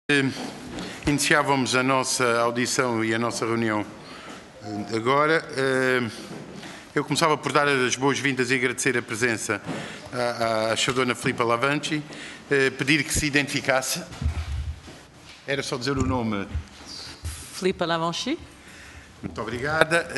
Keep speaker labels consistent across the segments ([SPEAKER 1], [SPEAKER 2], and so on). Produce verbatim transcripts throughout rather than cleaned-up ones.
[SPEAKER 1] Iniciávamos a nossa audição e a nossa reunião agora. Eu começava por dar as boas-vindas e agradecer a presença à, à Dona Filipa Lavanchi, pedir que se identificasse. Era só dizer o nome.
[SPEAKER 2] Filipa Lavanchi.
[SPEAKER 1] Muito obrigada.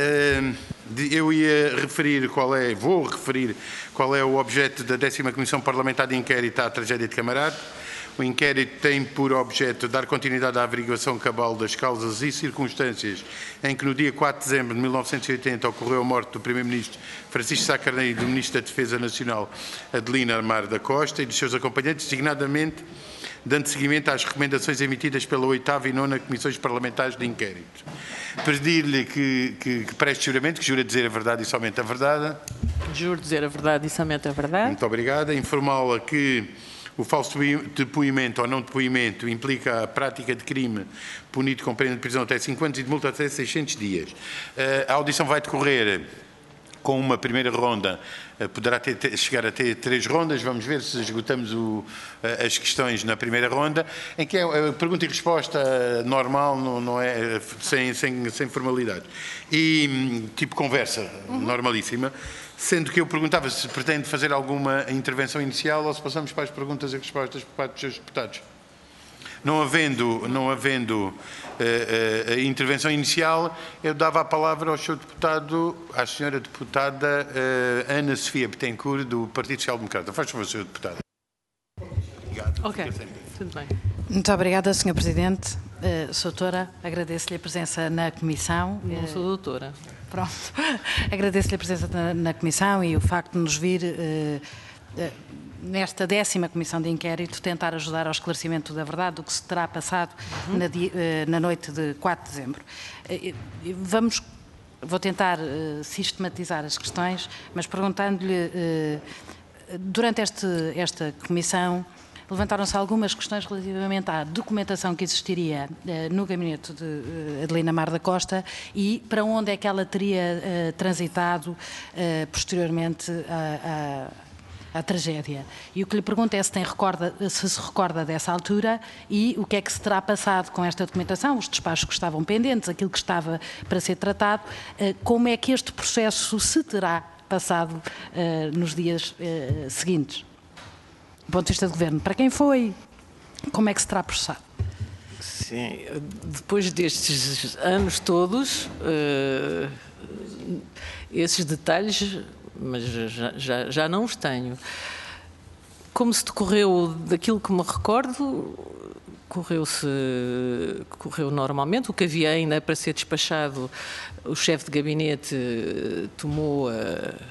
[SPEAKER 1] Eu ia referir qual é, vou referir qual é o objeto da décima Comissão Parlamentar de Inquérito à Tragédia de Camarate. O inquérito tem por objeto dar continuidade à averiguação cabal das causas e circunstâncias em que no dia quatro de dezembro de mil novecentos e oitenta ocorreu a morte do Primeiro-Ministro Francisco Sá Carneiro e do Ministro da Defesa Nacional Adelina Armar da Costa e dos seus acompanhantes, designadamente dando seguimento às recomendações emitidas pela oitava e nona Comissões Parlamentares de Inquérito. Pedir-lhe que, que, que preste juramento, que jura dizer a verdade e somente a verdade.
[SPEAKER 2] Juro dizer a verdade e somente a verdade.
[SPEAKER 1] Muito obrigada. Informá-la que o falso depoimento ou não depoimento implica a prática de crime punido com pena de prisão até cinco anos e de multa até seiscentos dias. A audição vai decorrer com uma primeira ronda, poderá ter, chegar a ter três rondas, vamos ver se esgotamos o, as questões na primeira ronda, em que é pergunta e resposta normal, não, não é, sem, sem, sem formalidade. E tipo conversa uhum. normalíssima. Sendo que eu perguntava se pretende fazer alguma intervenção inicial ou se passamos para as perguntas e respostas por parte dos seus deputados. Não havendo, não havendo uh, uh, a intervenção inicial, eu dava a palavra ao seu deputado, à senhora deputada uh, Ana Sofia Betancourt, do Partido Social Democrata. Faz favor, senhor deputado. Obrigado.
[SPEAKER 2] Ok, tudo bem.
[SPEAKER 3] Muito obrigada, senhor Presidente. Uh, Doutora, agradeço-lhe a presença na Comissão.
[SPEAKER 2] Não sou doutora.
[SPEAKER 3] Pronto. Agradeço-lhe a presença na, na Comissão e o facto de nos vir, uh, uh, nesta décima Comissão de Inquérito, tentar ajudar ao esclarecimento da verdade do que se terá passado uhum. na, uh, na noite de quatro de dezembro. Uh, vamos, vou tentar uh, sistematizar as questões, mas perguntando-lhe, uh, durante este, esta Comissão, levantaram-se algumas questões relativamente à documentação que existiria uh, no gabinete de uh, Adelina Armar da Costa e para onde é que ela teria uh, transitado uh, posteriormente à, à, à tragédia. E o que lhe pergunto é se, tem recorda, se se recorda dessa altura e o que é que se terá passado com esta documentação, os despachos que estavam pendentes, aquilo que estava para ser tratado, uh, como é que este processo se terá passado uh, nos dias uh, seguintes. Do ponto de vista do Governo, para quem foi? Como é que se terá processado?
[SPEAKER 2] Sim, depois destes anos todos, uh, esses detalhes, mas já, já, já não os tenho. Como se decorreu daquilo que me recordo, correu-se, correu normalmente. O que havia ainda para ser despachado, o chefe de gabinete tomou a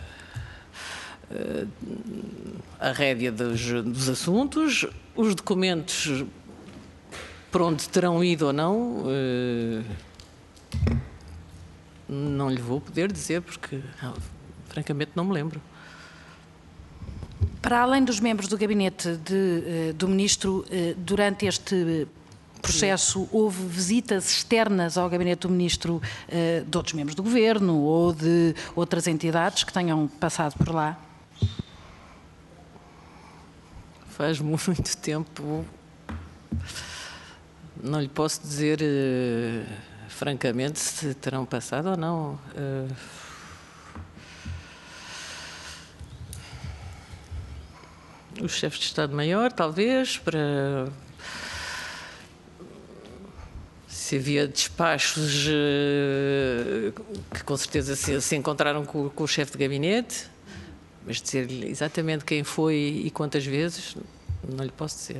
[SPEAKER 2] a rédea dos, dos assuntos, os documentos por onde terão ido ou não, eh, não lhe vou poder dizer porque, francamente, não me lembro.
[SPEAKER 3] Para além dos membros do gabinete de, do Ministro, durante este processo houve visitas externas ao gabinete do Ministro de outros membros do Governo ou de outras entidades que tenham passado por lá?
[SPEAKER 2] Faz muito tempo, não lhe posso dizer uh, francamente se terão passado ou não. Uh, o chefe de Estado-Maior, talvez, para se havia despachos uh, que com certeza se, se encontraram com, com o chefe de gabinete. Mas dizer-lhe exatamente quem foi e quantas vezes, não lhe posso dizer.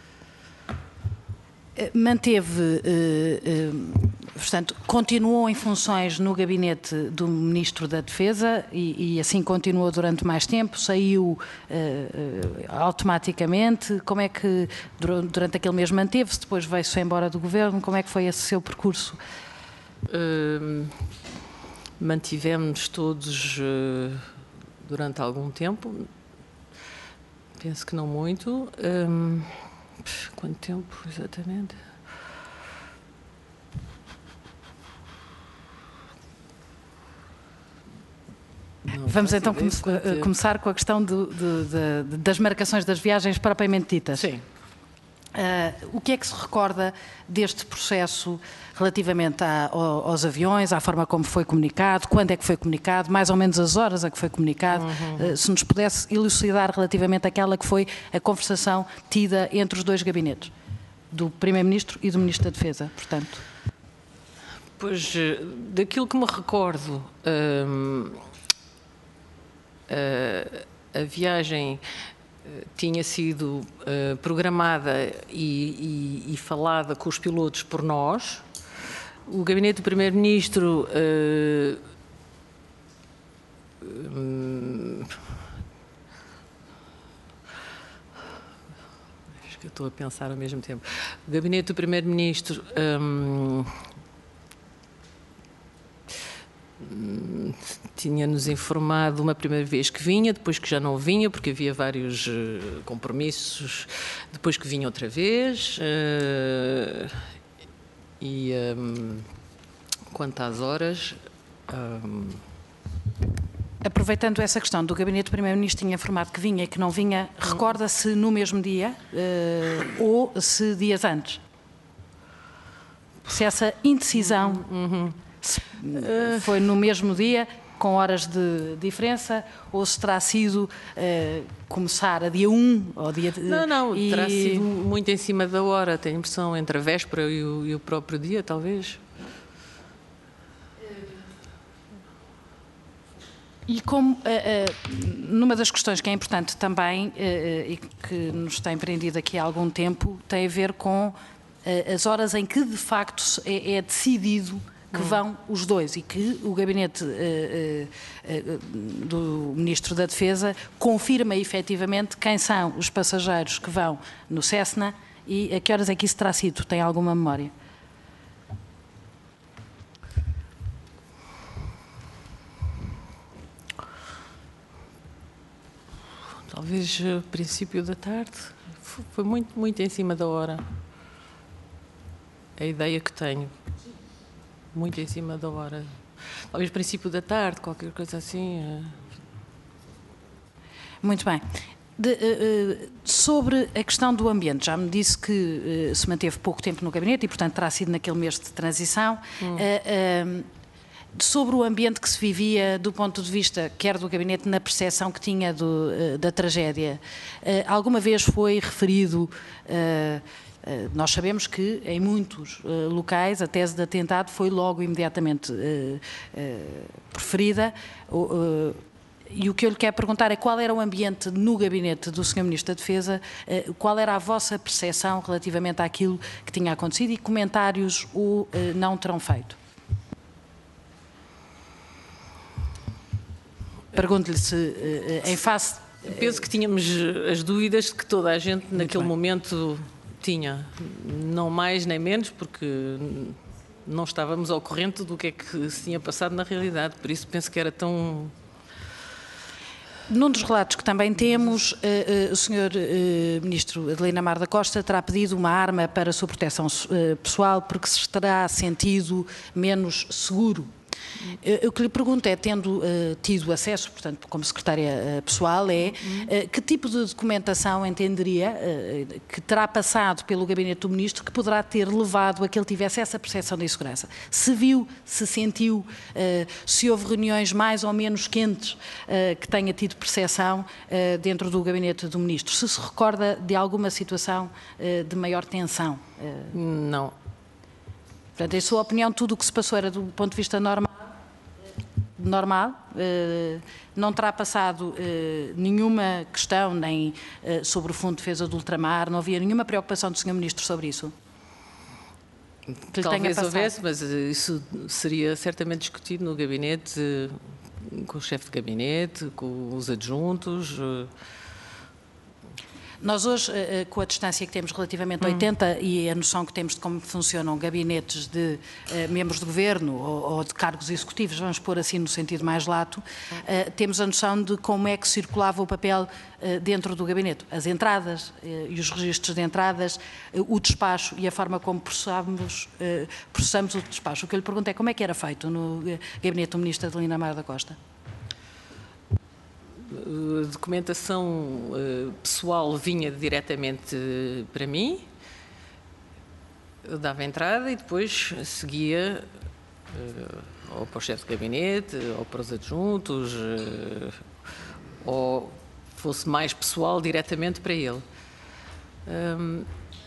[SPEAKER 3] Manteve, portanto, continuou em funções no gabinete do Ministro da Defesa e, e assim continuou durante mais tempo, saiu automaticamente. Como é que durante aquele mês manteve-se, depois veio-se embora do Governo? Como é que foi esse seu percurso?
[SPEAKER 2] Uh, mantivemos-nos todos uh, durante algum tempo, penso que não muito. Um, quanto tempo, exatamente? Não,
[SPEAKER 3] Vamos então come começar com a questão do, do, de, das marcações das viagens propriamente ditas.
[SPEAKER 2] Sim.
[SPEAKER 3] Uh, o que é que se recorda deste processo relativamente a, aos aviões, à forma como foi comunicado, quando é que foi comunicado, mais ou menos as horas a que foi comunicado, uhum. uh, se nos pudesse elucidar relativamente àquela que foi a conversação tida entre os dois gabinetes, do Primeiro-Ministro e do Ministro da Defesa, portanto.
[SPEAKER 2] Pois, daquilo que me recordo, hum, a, a viagem tinha sido uh, programada e, e, e falada com os pilotos por nós. O gabinete do Primeiro-Ministro uh, um, acho que eu estou a pensar ao mesmo tempo. O gabinete do Primeiro-Ministro um, tinha-nos informado uma primeira vez que vinha, depois que já não vinha, porque havia vários uh, compromissos, depois que vinha outra vez. Uh, e um, quanto às horas... Um...
[SPEAKER 3] Aproveitando essa questão do gabinete do Primeiro-Ministro tinha informado que vinha e que não vinha, recorda-se no mesmo dia uh, ou se dias antes? Se essa indecisão...
[SPEAKER 2] Uhum.
[SPEAKER 3] Foi no mesmo dia, com horas de diferença, ou se terá sido uh, começar a dia um ou dia... De,
[SPEAKER 2] não, não,
[SPEAKER 3] e...
[SPEAKER 2] terá sido muito em cima da hora, tenho a impressão, entre a véspera e o, e o próprio dia, talvez.
[SPEAKER 3] E como, uh, uh, numa das questões que é importante também, uh, uh, e que nos tem prendido aqui há algum tempo, tem a ver com uh, as horas em que, de facto, é, é decidido que vão os dois e que o gabinete uh, uh, uh, do Ministro da Defesa confirma efetivamente quem são os passageiros que vão no Cessna e a que horas é que isso terá sido? Tem alguma memória?
[SPEAKER 2] Talvez uh, princípio da tarde. Foi muito, muito em cima da hora. É a ideia que tenho. Muito em cima da hora. Talvez princípio da tarde, qualquer coisa assim.
[SPEAKER 3] Muito bem. De, uh, sobre a questão do ambiente, já me disse que uh, se manteve pouco tempo no gabinete e, portanto, terá sido naquele mês de transição. Hum. Uh, uh, sobre o ambiente que se vivia do ponto de vista, quer do gabinete, na percepção que tinha do, uh, da tragédia, uh, alguma vez foi referido... Uh, Uh, nós sabemos que em muitos uh, locais a tese de atentado foi logo imediatamente uh, uh, preferida uh, e o que eu lhe quero perguntar é qual era o ambiente no gabinete do senhor Ministro da Defesa, uh, qual era a vossa percepção relativamente àquilo que tinha acontecido e comentários o uh, não terão feito? Pergunto-lhe se uh, em face...
[SPEAKER 2] Uh, Penso que tínhamos as dúvidas que toda a gente naquele momento... Tinha, não mais nem menos, porque não estávamos ao corrente do que é que se tinha passado na realidade, por isso penso que era tão...
[SPEAKER 3] Num dos relatos que também temos, uh, uh, o senhor uh, Ministro Adelina Mar da Costa terá pedido uma arma para a sua proteção uh, pessoal porque se terá sentido menos seguro. Uh, o que lhe pergunto é, tendo uh, tido acesso, portanto, como secretária uh, pessoal, é uh, que tipo de documentação entenderia uh, que terá passado pelo gabinete do Ministro que poderá ter levado a que ele tivesse essa percepção de insegurança? Se viu, se sentiu, uh, se houve reuniões mais ou menos quentes uh, que tenha tido percepção uh, dentro do gabinete do Ministro? Se se recorda de alguma situação uh, de maior tensão?
[SPEAKER 2] Uh... Não.
[SPEAKER 3] Portanto, em sua opinião, tudo o que se passou era do ponto de vista normal, normal eh, não terá passado eh, nenhuma questão nem eh, sobre o Fundo de Defesa do Ultramar, não havia nenhuma preocupação do senhor Ministro sobre isso?
[SPEAKER 2] Que Talvez houvesse, mas isso seria certamente discutido no gabinete, com o chefe de gabinete, com os adjuntos...
[SPEAKER 3] Nós hoje, com a distância que temos relativamente a oitenta e a noção que temos de como funcionam gabinetes de uh, membros de governo ou, ou de cargos executivos, vamos pôr assim no sentido mais lato, uh, temos a noção de como é que circulava o papel uh, dentro do gabinete. As entradas uh, e os registros de entradas, uh, o despacho e a forma como processamos, uh, processamos o despacho. O que eu lhe pergunto é como é que era feito no uh, gabinete do Ministro Adelina Mar da Costa?
[SPEAKER 2] A documentação uh, pessoal vinha diretamente para mim, eu dava entrada e depois seguia uh, ou para o chefe de gabinete, ou para os adjuntos, uh, ou fosse mais pessoal diretamente para ele. Um,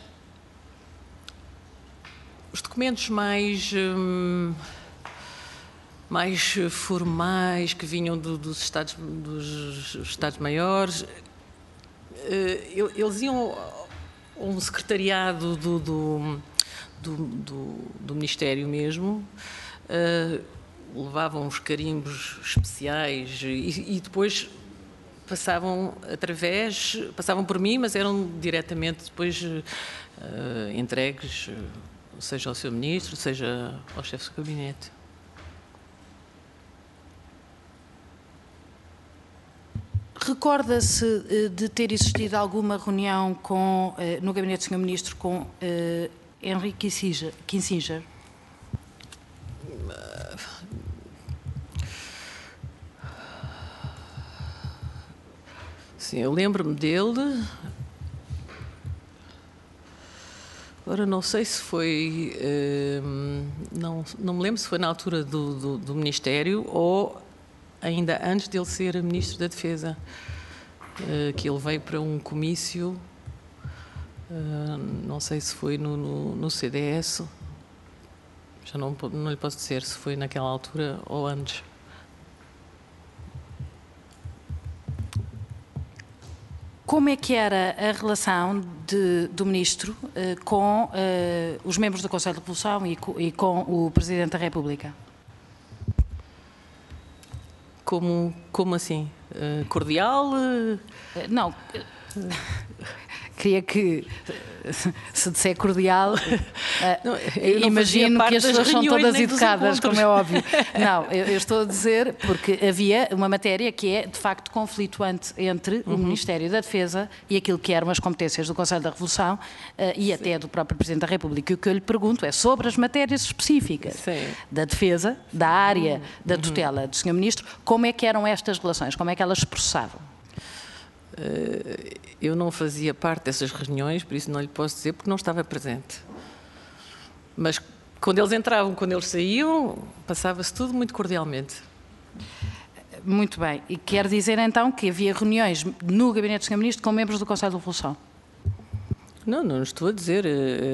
[SPEAKER 2] os documentos mais, um, mais formais que vinham do, dos Estados, dos Estados-Maiores, uh, eles iam a um secretariado do, do, do, do, do Ministério mesmo, uh, levavam uns carimbos especiais e, e depois passavam através, passavam por mim, mas eram diretamente depois uh, entregues, seja ao seu ministro, seja ao chefe de gabinete.
[SPEAKER 3] Recorda-se de ter existido alguma reunião com, no gabinete do senhor Ministro com uh, Henry Kissinger? Kissinger?
[SPEAKER 2] Sim, eu lembro-me dele. Agora não sei se foi, uh, não, não me lembro se foi na altura do, do, do Ministério ou ainda antes dele ser Ministro da Defesa, uh, que ele veio para um comício, uh, não sei se foi no, no, no C D S, já não, não lhe posso dizer se foi naquela altura ou antes.
[SPEAKER 3] Como é que era a relação de, do Ministro uh, com uh, os membros do Conselho de Revolução e, e com o Presidente da República?
[SPEAKER 2] Como, como assim? Uh, cordial? Uh...
[SPEAKER 3] Não. Queria que, se disser cordial, não, imagino que as pessoas são todas educadas, como é óbvio. Não, eu, eu estou a dizer porque havia uma matéria que é, de facto, conflituante entre uhum. o Ministério da Defesa e aquilo que eram as competências do Conselho da Revolução uh, e Sim. até do próprio Presidente da República. E o que eu lhe pergunto é sobre as matérias específicas Sim. da defesa, da área uhum. da tutela do senhor Ministro, como é que eram estas relações, como é que elas se processavam?
[SPEAKER 2] Eu não fazia parte dessas reuniões, por isso não lhe posso dizer, porque não estava presente. Mas quando eles entravam, quando eles saíam, passava-se tudo muito cordialmente.
[SPEAKER 3] Muito bem. E quer dizer então que havia reuniões no gabinete do senhor Ministro com membros do Conselho da Revolução?
[SPEAKER 2] Não, não estou a dizer.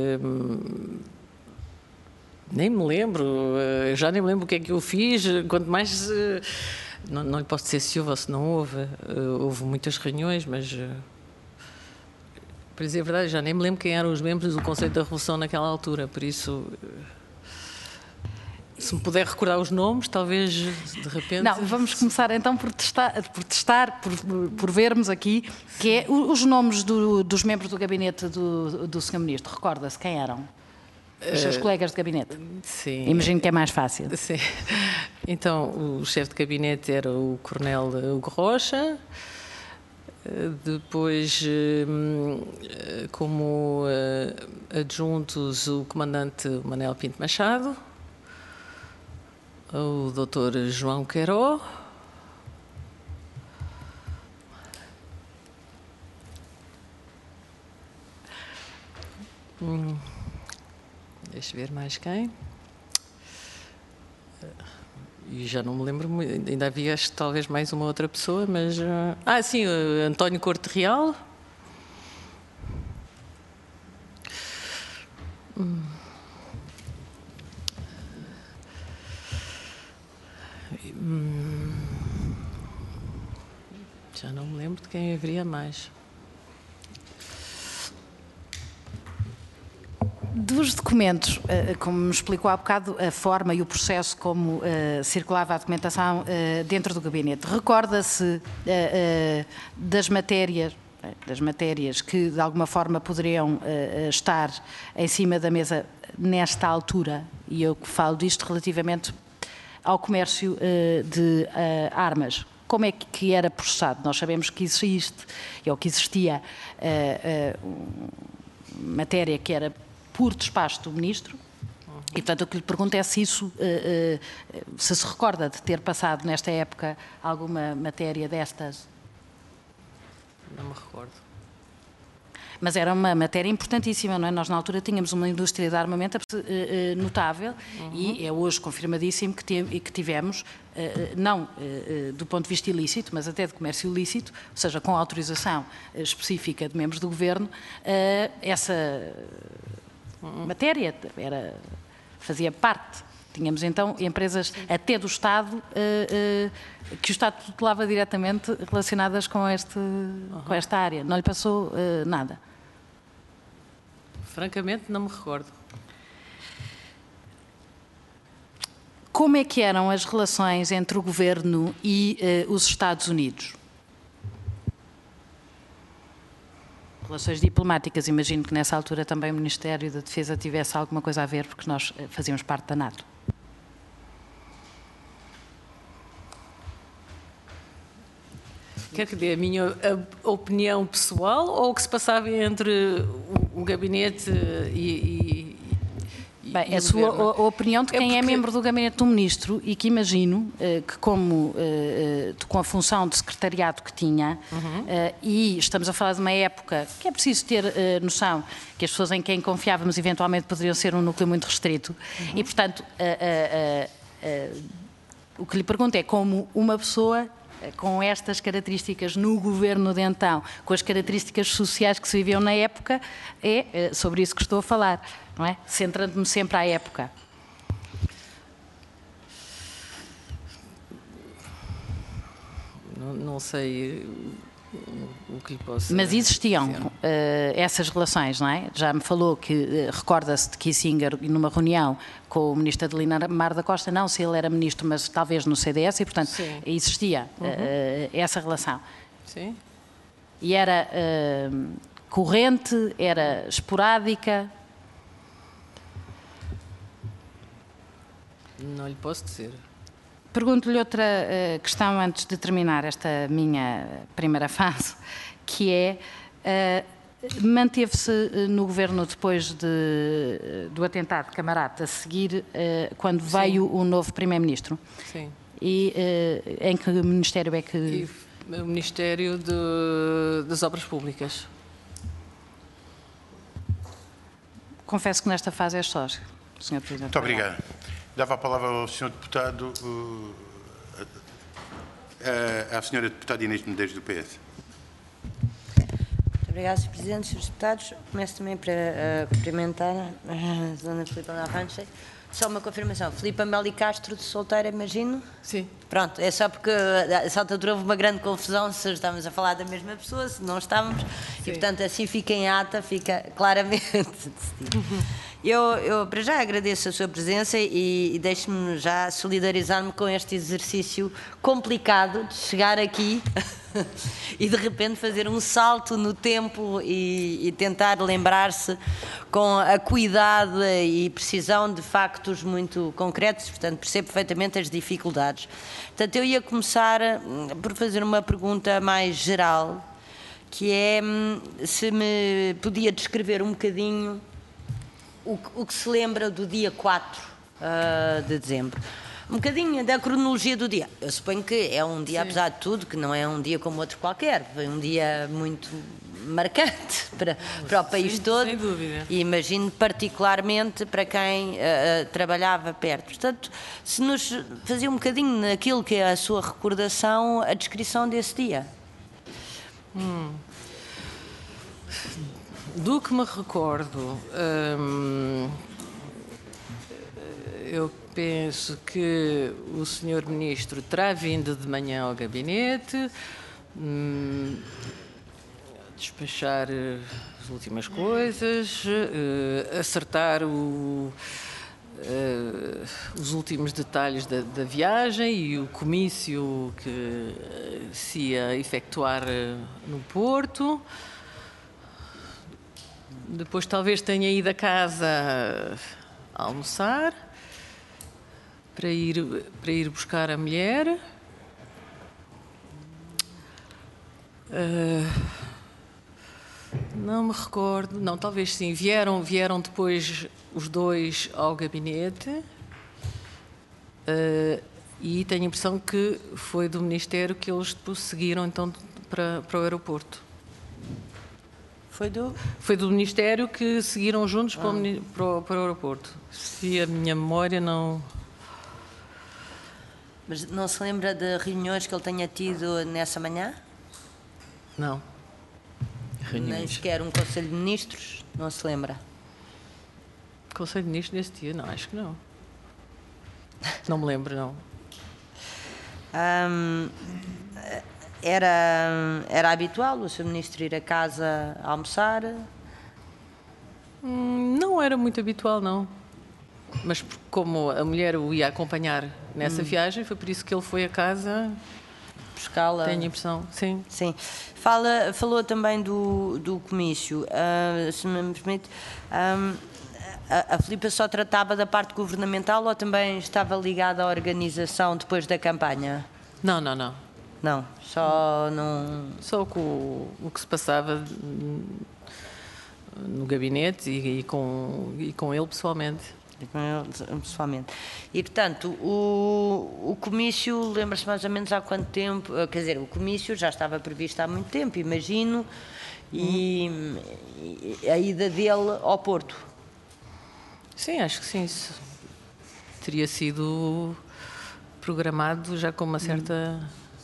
[SPEAKER 2] Nem me lembro. Já nem me lembro o que é que eu fiz, quanto mais... Não, não lhe posso dizer se houve ou se não houve. Uh, houve muitas reuniões, mas, uh, para dizer a verdade, já nem me lembro quem eram os membros do Conselho da Revolução naquela altura, por isso, uh, se me puder recordar os nomes, talvez, de repente...
[SPEAKER 3] Não, vamos começar então por testar, por, testar, por, por vermos aqui, que é os nomes do, dos membros do gabinete do, do senhor Ministro. Recorda-se quem eram? Os seus uh, colegas de gabinete?
[SPEAKER 2] Sim.
[SPEAKER 3] Imagino que é mais fácil.
[SPEAKER 2] Sim. Então, o chefe de gabinete era o Coronel Hugo Rocha, depois, como adjuntos, o Comandante Manuel Pinto Machado, o doutor João Queiró, hum. Deixa eu ver mais quem. E já não me lembro, ainda havia talvez mais uma outra pessoa, mas... Ah, sim, António Corte Real. Hum. Hum. Já não me lembro de quem haveria mais.
[SPEAKER 3] Dos documentos, como me explicou há bocado, a forma e o processo como uh, circulava a documentação uh, dentro do gabinete, recorda-se uh, uh, das matérias, das matérias que de alguma forma poderiam uh, estar em cima da mesa nesta altura, e eu falo disto relativamente ao comércio uh, de uh, armas. Como é que era processado? Nós sabemos que existe, ou que existia uh, uh, matéria que era por despacho do Ministro, e portanto o que lhe pergunto é se isso, se se recorda de ter passado nesta época alguma matéria destas?
[SPEAKER 2] Não me recordo.
[SPEAKER 3] mas era uma matéria importantíssima, não é? Nós na altura tínhamos uma indústria de armamento notável uhum. e é hoje confirmadíssimo que tivemos, não do ponto de vista ilícito, mas até de comércio ilícito, ou seja, com autorização específica de membros do Governo, essa uhum. matéria era, fazia parte. Tínhamos então empresas até do Estado, uh, uh, que o Estado tutelava diretamente relacionadas com, este, uhum. com esta área. Não lhe passou uh, nada?
[SPEAKER 2] Francamente, não me recordo.
[SPEAKER 3] Como é que eram as relações entre o Governo e uh, os Estados Unidos? Relações diplomáticas, imagino que nessa altura também o Ministério da Defesa tivesse alguma coisa a ver, porque nós fazíamos parte da NATO.
[SPEAKER 2] Quer que dê a minha opinião pessoal ou o que se passava entre o, o gabinete e, e,
[SPEAKER 3] Bem,
[SPEAKER 2] e
[SPEAKER 3] a sua a, a opinião de quem é, porque... é membro do gabinete do ministro e que imagino uh, que como, uh, com a função de secretariado que tinha, uhum. uh, e estamos a falar de uma época que é preciso ter uh, noção que as pessoas em quem confiávamos eventualmente poderiam ser um núcleo muito restrito, uhum. e portanto uh, uh, uh, uh, o que lhe pergunto é como uma pessoa com estas características no governo de então, com as características sociais que se viviam na época, é sobre isso que estou a falar, não é? Centrando-me sempre à época.
[SPEAKER 2] Não, não sei o que lhe posso
[SPEAKER 3] Mas existiam uh, essas relações, não é? Já me falou que, uh, recorda-se de Kissinger numa reunião com o ministro Adelino da Costa, não se ele era ministro, mas talvez no C D S, e portanto Sim. existia uh, uhum. essa relação.
[SPEAKER 2] Sim.
[SPEAKER 3] E era uh, corrente, era esporádica?
[SPEAKER 2] Não lhe posso dizer.
[SPEAKER 3] Pergunto-lhe outra uh, questão antes de terminar esta minha primeira fase, que é, uh, manteve-se no governo depois de, do atentado de Camarate a seguir, uh, quando Sim. veio o novo primeiro-ministro?
[SPEAKER 2] Sim.
[SPEAKER 3] E uh, em que ministério é que...
[SPEAKER 2] E o Ministério de, das Obras Públicas.
[SPEAKER 3] Confesso que nesta fase é sócio, senhor Presidente.
[SPEAKER 1] Muito obrigado. Dava a palavra ao senhor Deputado, uh, uh, à senhora Deputada Inês Medeiros, do P S.
[SPEAKER 4] Muito obrigada, senhor Presidente, senhores Deputados. Começo também para uh, cumprimentar a dona Filipa Lavanche. Só uma confirmação. Filipa Meli Castro, de solteira, imagino?
[SPEAKER 2] Sim.
[SPEAKER 4] Pronto, é só porque a essa altura houve uma grande confusão se estávamos a falar da mesma pessoa, se não estávamos. Sim. E, portanto, assim fica em ata, fica claramente decidido. Eu, eu, para já, agradeço a sua presença e, e deixe-me já solidarizar-me com este exercício complicado de chegar aqui e, de repente, fazer um salto no tempo e, e tentar lembrar-se com acuidade e precisão de factos muito concretos. Portanto, percebo perfeitamente as dificuldades. Portanto, eu ia começar por fazer uma pergunta mais geral, que é se me podia descrever um bocadinho O que, o que se lembra do dia quatro uh, de dezembro. Um bocadinho da cronologia do dia. Eu suponho que é um dia, Sim. apesar de tudo, que não é um dia como outro qualquer. Foi um dia muito marcante para, para o país
[SPEAKER 2] sem,
[SPEAKER 4] todo.
[SPEAKER 2] Sem dúvida.
[SPEAKER 4] E imagino particularmente para quem uh, uh, trabalhava perto. Portanto, se nos fazia um bocadinho naquilo que é a sua recordação, a descrição desse dia.
[SPEAKER 2] Hum. Do que me recordo, hum, eu penso que o senhor Ministro terá vindo de manhã ao gabinete, hum, despachar as últimas coisas, uh, acertar o, uh, os últimos detalhes da, da viagem e o comício que se ia efetuar no Porto. Depois talvez tenha ido a casa a almoçar para ir, para ir buscar a mulher. Uh, não me recordo. Não, talvez sim. Vieram, vieram depois os dois ao gabinete uh, e tenho a impressão que foi do Ministério que eles depois seguiram então para, para o aeroporto.
[SPEAKER 4] foi do...
[SPEAKER 2] Foi do Ministério que seguiram juntos para, o, mini- para, o, para o aeroporto. Se a minha memória não...
[SPEAKER 4] Mas não se lembra de reuniões que ele tenha tido nessa manhã?
[SPEAKER 2] Não.
[SPEAKER 4] Nem
[SPEAKER 2] Reuniões.
[SPEAKER 4] sequer um Conselho de Ministros? Não se lembra?
[SPEAKER 2] Conselho de Ministros nesse dia? Não, acho que não. Não me lembro, não.
[SPEAKER 4] Hum, era, era habitual o seu Ministro ir a casa almoçar?
[SPEAKER 2] Hum, Não era muito habitual, não. Mas por- como a mulher o ia acompanhar nessa viagem, foi por isso que ele foi a casa,
[SPEAKER 4] Buscá-la?
[SPEAKER 2] tenho a impressão. Sim.
[SPEAKER 4] Sim. Fala, falou também do, do comício. Ah, se me permite, ah, a, a Filipa só tratava da parte governamental ou também estava ligada à organização depois da campanha?
[SPEAKER 2] Não, não, não.
[SPEAKER 4] Não, só não...
[SPEAKER 2] Só com o, o que se passava hum, no gabinete e, e com, e com ele pessoalmente.
[SPEAKER 4] pessoalmente. E, portanto, o, o comício, lembra-se mais ou menos há quanto tempo? Quer dizer, o comício já estava previsto há muito tempo, imagino, e, e a ida dele ao Porto.
[SPEAKER 2] Sim, acho que sim. Isso teria sido programado já com uma certa...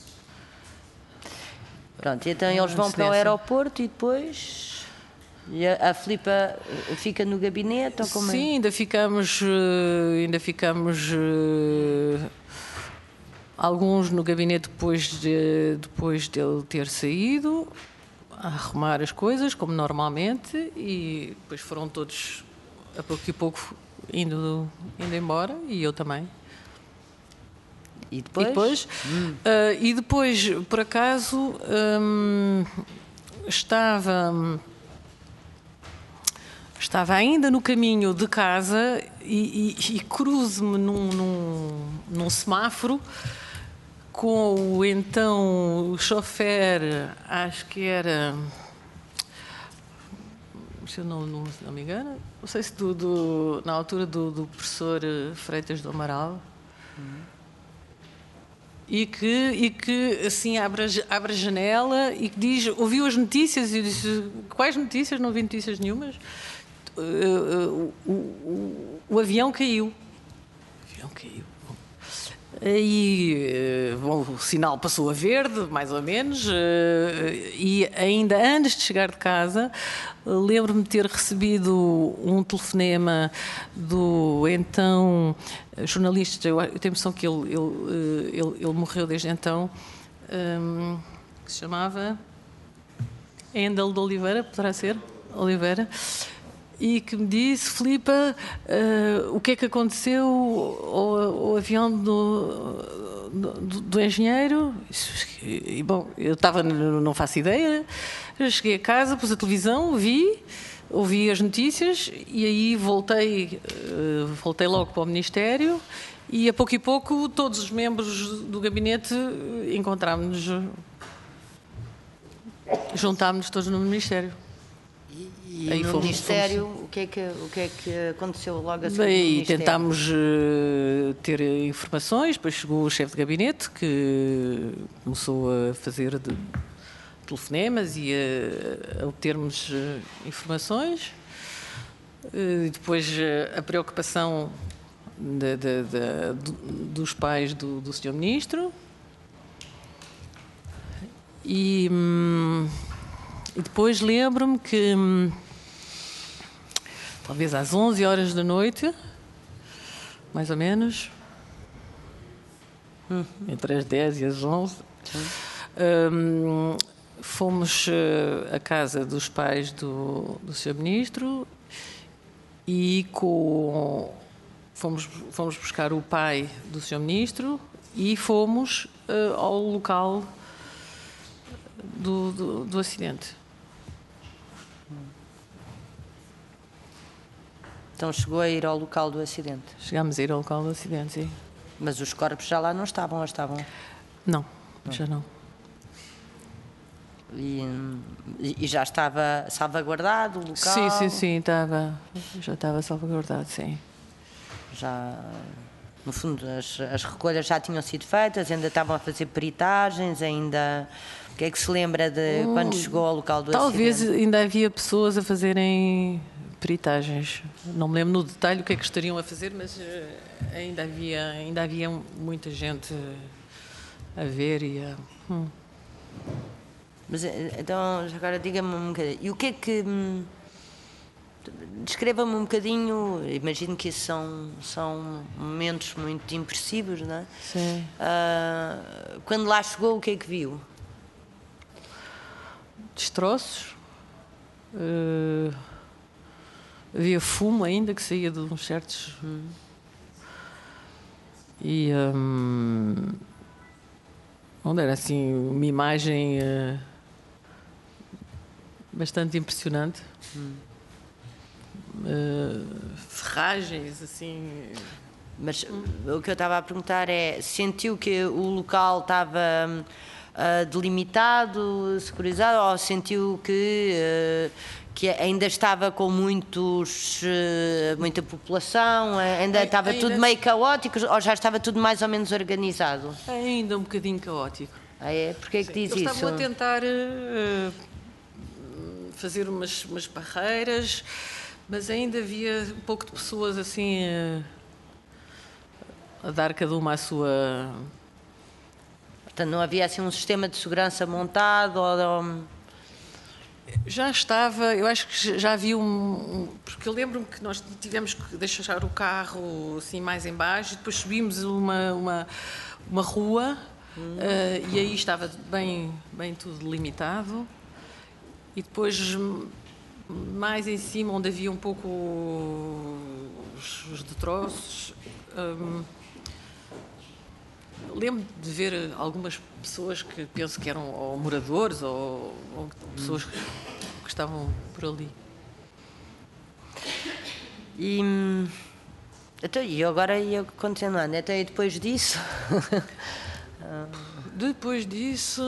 [SPEAKER 4] Pronto, e então eles vão para o
[SPEAKER 2] antecedência.
[SPEAKER 4] aeroporto e depois... E a, a Filipa fica no gabinete ou como é?
[SPEAKER 2] Sim, ainda ficamos, eh, ainda ficamos eh, alguns no gabinete depois, de, depois dele ter saído, a arrumar as coisas, como normalmente, e depois foram todos, a pouco e pouco, indo, indo embora, e eu também.
[SPEAKER 4] E depois?
[SPEAKER 2] E depois, eh, e depois por acaso, hum, estava... Estava ainda no caminho de casa e, e, e cruzo-me num, num, num semáforo com o então o chofer, acho que era, se eu não, não, não me engano, não sei se do, do, na altura do, do professor Freitas do Amaral, e que, e que assim abre, a- abre a janela e que diz, ouviu as notícias e eu disse, quais notícias? Não vi notícias nenhumas. Uh, uh, o, o, o avião caiu. O avião caiu. Aí uh, bom, o sinal passou a verde, mais ou menos, uh, e ainda antes de chegar de casa, uh, lembro-me de ter recebido um telefonema do então jornalista, eu, eu tenho a impressão que ele, ele, uh, ele, ele morreu desde então, um, que se chamava Endel de Oliveira, poderá ser? Oliveira. E que me disse, Filipa, uh, o que é que aconteceu ao, ao avião do, do, do engenheiro? E, bom, eu estava, não faço ideia, eu cheguei a casa, pus a televisão, vi, ouvi as notícias e aí voltei, uh, voltei logo para o Ministério e a pouco e pouco todos os membros do gabinete encontrámos-nos, juntámos-nos todos no Ministério.
[SPEAKER 4] E
[SPEAKER 2] Aí
[SPEAKER 4] no
[SPEAKER 2] fomos-
[SPEAKER 4] Ministério, O, que é que, o que é que aconteceu logo a seguir no
[SPEAKER 2] Bem,
[SPEAKER 4] Ministério?
[SPEAKER 2] tentámos uh, ter informações, depois chegou o chefe de gabinete que começou a fazer de telefonemas e a, a obtermos uh, informações. Uh, e depois uh, a preocupação de, de, de, do- dos pais do, do senhor Ministro. E, hum, e depois lembro-me que hum, talvez às onze horas da noite, mais ou menos, entre as dez e as onze, hum, fomos eh, à casa dos pais do, do senhor Ministro e com, fomos, fomos buscar o pai do senhor Ministro e fomos eh, ao local do, do, do acidente.
[SPEAKER 4] Então chegou a ir ao local do acidente.
[SPEAKER 2] Chegámos a ir ao local do acidente, sim.
[SPEAKER 4] Mas os corpos já lá não estavam, ou estavam?
[SPEAKER 2] Não, já não.
[SPEAKER 4] E, e já estava salvaguardado o local?
[SPEAKER 2] Sim, sim, sim, estava, já estava salvaguardado, sim.
[SPEAKER 4] Já, no fundo, as, as recolhas já tinham sido feitas, ainda estavam a fazer peritagens, ainda... O que é que se lembra de quando chegou ao local do
[SPEAKER 2] Talvez
[SPEAKER 4] acidente?
[SPEAKER 2] ainda havia pessoas a fazerem peritagens. Não me lembro no detalhe o que é que estariam a fazer, mas eh, ainda havia, ainda havia muita gente a ver e a... Hum.
[SPEAKER 4] Mas, então, agora diga-me um bocadinho. E o que é que... hum, Descreva-me um bocadinho, imagino que isso são, são momentos muito impressivos, não é?
[SPEAKER 2] Sim.
[SPEAKER 4] Ah, quando lá chegou, o que é que viu?
[SPEAKER 2] Destroços. Uh, havia fumo ainda que saía de uns certos... Hum. E... Um, onde era assim uma imagem uh, bastante impressionante. Hum. Uh, ferragens, assim...
[SPEAKER 4] Mas hum. o que eu estava a perguntar é, sentiu que o local estava uh, delimitado, securizado, ou sentiu que, uh, que ainda estava com muitos, uh, muita população, ainda estava
[SPEAKER 2] ainda...
[SPEAKER 4] tudo meio caótico, ou já estava tudo mais ou menos organizado?
[SPEAKER 2] Ainda um bocadinho caótico.
[SPEAKER 4] Ah, é? Porquê é que diz
[SPEAKER 2] Eles
[SPEAKER 4] isso?
[SPEAKER 2] estavam a tentar uh, fazer umas, umas barreiras, mas ainda havia um pouco de pessoas assim uh, a dar cada uma a sua...
[SPEAKER 4] Portanto, não havia assim um sistema de segurança montado? Ou...
[SPEAKER 2] Já estava, eu acho que já havia um... um porque eu lembro-me que nós tivemos que deixar o carro assim mais em baixo e depois subimos uma, uma, uma rua hum. uh, e aí estava bem, bem tudo delimitado e depois... mais em cima, onde havia um pouco os, os detroços, hum, lembro de ver algumas pessoas que penso que eram ou moradores ou, ou pessoas que, que estavam por ali.
[SPEAKER 4] E, então, e agora ia continuando, até depois disso?
[SPEAKER 2] Depois disso...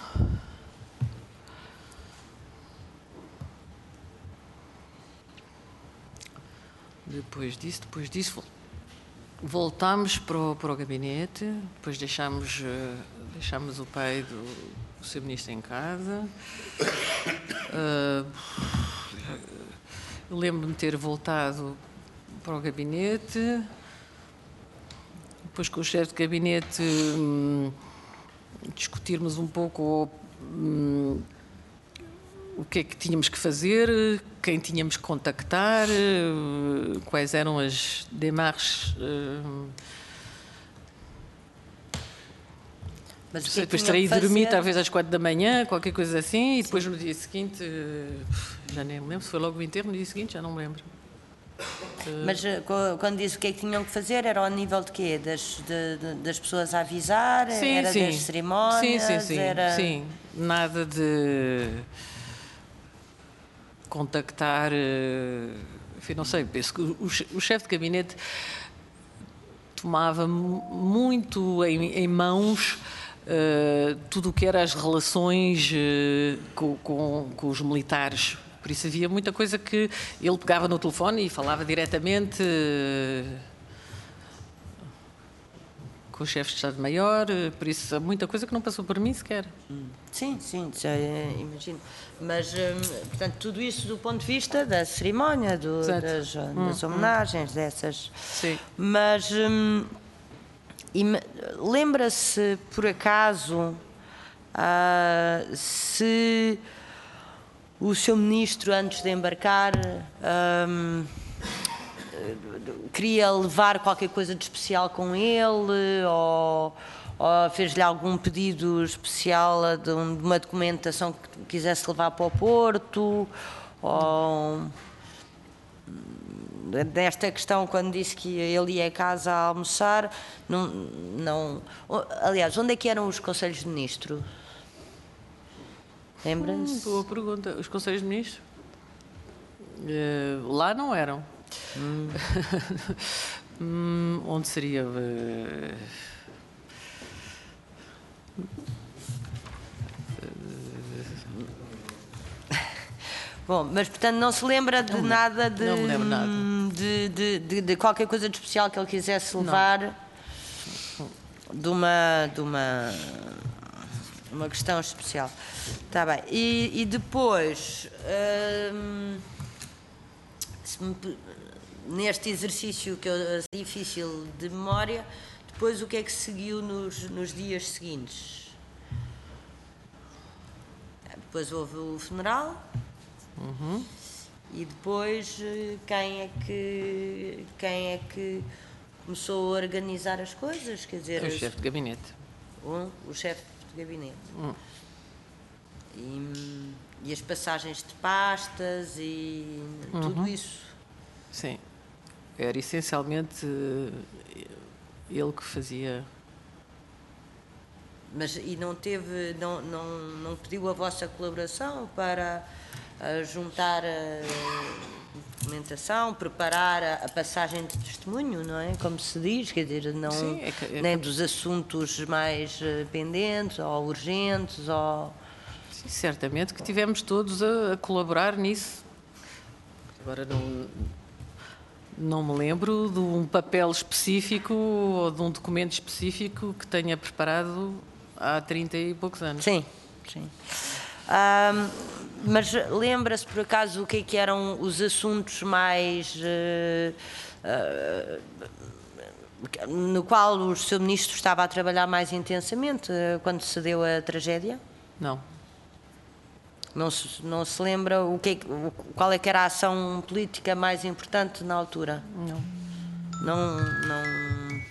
[SPEAKER 2] Depois disso, depois disso, voltámos para o, para o gabinete, depois deixámos, deixámos o pai do, do seu ministro em casa. Uh, eu lembro-me de ter voltado para o gabinete, depois com o chefe de gabinete hum, discutirmos um pouco hum, o que é que tínhamos que fazer, quem tínhamos que contactar, quais eram as démarches.
[SPEAKER 4] Mas
[SPEAKER 2] depois depois terei de dormir talvez às quatro da manhã, qualquer coisa assim, e depois Sim. no dia seguinte, já nem me lembro, se foi logo o enterro, no dia seguinte já não me lembro.
[SPEAKER 4] Mas quando disse o que é que tinham que fazer, era ao nível de quê? Das, de, de, das pessoas a avisar?
[SPEAKER 2] Sim,
[SPEAKER 4] era
[SPEAKER 2] sim.
[SPEAKER 4] das cerimónias?
[SPEAKER 2] Sim, sim, sim.
[SPEAKER 4] Era...
[SPEAKER 2] sim. Nada de... contactar, enfim, não sei, penso que o chefe de gabinete tomava muito em, em mãos uh, tudo o que era as relações uh, com, com, com os militares. Por isso havia muita coisa que ele pegava no telefone e falava diretamente uh, com o chefe de Estado-Maior, uh, por isso há muita coisa que não passou por mim sequer.
[SPEAKER 4] Sim, sim, já imagino. Mas, hum, portanto, tudo isso do ponto de vista da cerimónia, do, das, hum, das homenagens, hum. dessas...
[SPEAKER 2] Sim.
[SPEAKER 4] Mas hum, lembra-se, por acaso, uh, se o seu ministro, antes de embarcar, hum, queria levar qualquer coisa de especial com ele, ou... ou fez-lhe algum pedido especial de uma documentação que quisesse levar para o Porto, ou nesta questão, quando disse que ele ia a casa a almoçar, não, não... Aliás, onde é que eram os Conselhos de Ministro? Lembra-se?
[SPEAKER 2] Hum, boa pergunta. Os Conselhos de Ministro? Uh, lá não eram. Hum. hum, onde seria... Uh...
[SPEAKER 4] Bom, mas portanto não se lembra de
[SPEAKER 2] não,
[SPEAKER 4] nada de,
[SPEAKER 2] não me lembro nada.
[SPEAKER 4] De, de, de, de qualquer coisa de especial que ele quisesse levar? de uma, de uma, uma questão especial. Está bem. E, e depois, hum, se me, neste exercício que é difícil de memória, depois o que é que seguiu nos, nos dias seguintes? Depois houve o funeral.
[SPEAKER 2] Uhum.
[SPEAKER 4] E depois quem é que quem é que começou a organizar as coisas, quer dizer,
[SPEAKER 2] O chefe de gabinete.
[SPEAKER 4] o, o chefe de gabinete.
[SPEAKER 2] Hum.
[SPEAKER 4] E, e as passagens de pastas e
[SPEAKER 2] Uhum.
[SPEAKER 4] tudo isso.
[SPEAKER 2] Sim. Era essencialmente eh, ele que fazia.
[SPEAKER 4] Mas e não teve, não, não, não pediu a vossa colaboração para a juntar a documentação, preparar a, a passagem de testemunho, não é? Como se diz, quer dizer, não,
[SPEAKER 2] Sim, é que- é
[SPEAKER 4] nem
[SPEAKER 2] que-
[SPEAKER 4] dos assuntos mais eh, pendentes ou urgentes ou...
[SPEAKER 2] Sim, certamente que tivemos todos a, a colaborar nisso. Agora não, não me lembro de um papel específico ou de um documento específico que tenha preparado há trinta e poucos anos.
[SPEAKER 4] Sim, sim. Ahm, mas lembra-se por acaso o que é que eram os assuntos mais eh, eh, no qual o seu ministro estava a trabalhar mais intensamente eh, quando se deu a tragédia?
[SPEAKER 2] Não.
[SPEAKER 4] Não se, não se lembra o que é, que- o- qual é que era a ação política mais importante na altura?
[SPEAKER 2] Não.
[SPEAKER 4] Não, não.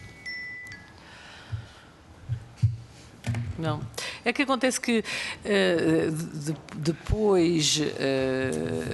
[SPEAKER 2] Não. É que acontece que eh, de- depois eh,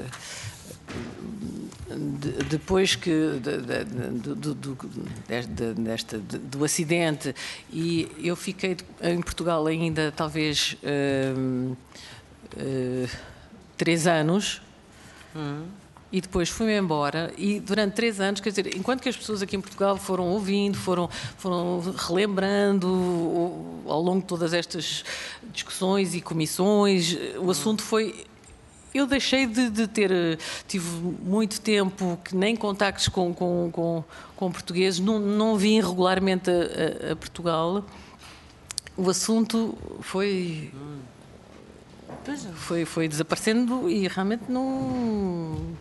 [SPEAKER 2] de- depois que de- de- do, do, do- desta- desta- do acidente, e eu fiquei em Portugal ainda talvez eh, eh, três anos. E depois fui-me embora e durante três anos, quer dizer, enquanto que as pessoas aqui em Portugal foram ouvindo, foram, foram relembrando o- ao longo de todas estas discussões e comissões, o assunto foi... Eu deixei de, de ter, eh, tive muito tempo que nem contactos com, com, com, com portugueses, não, não vim regularmente a, a- a Portugal. O assunto foi,
[SPEAKER 4] Pois é.
[SPEAKER 2] foi, foi desaparecendo e realmente não...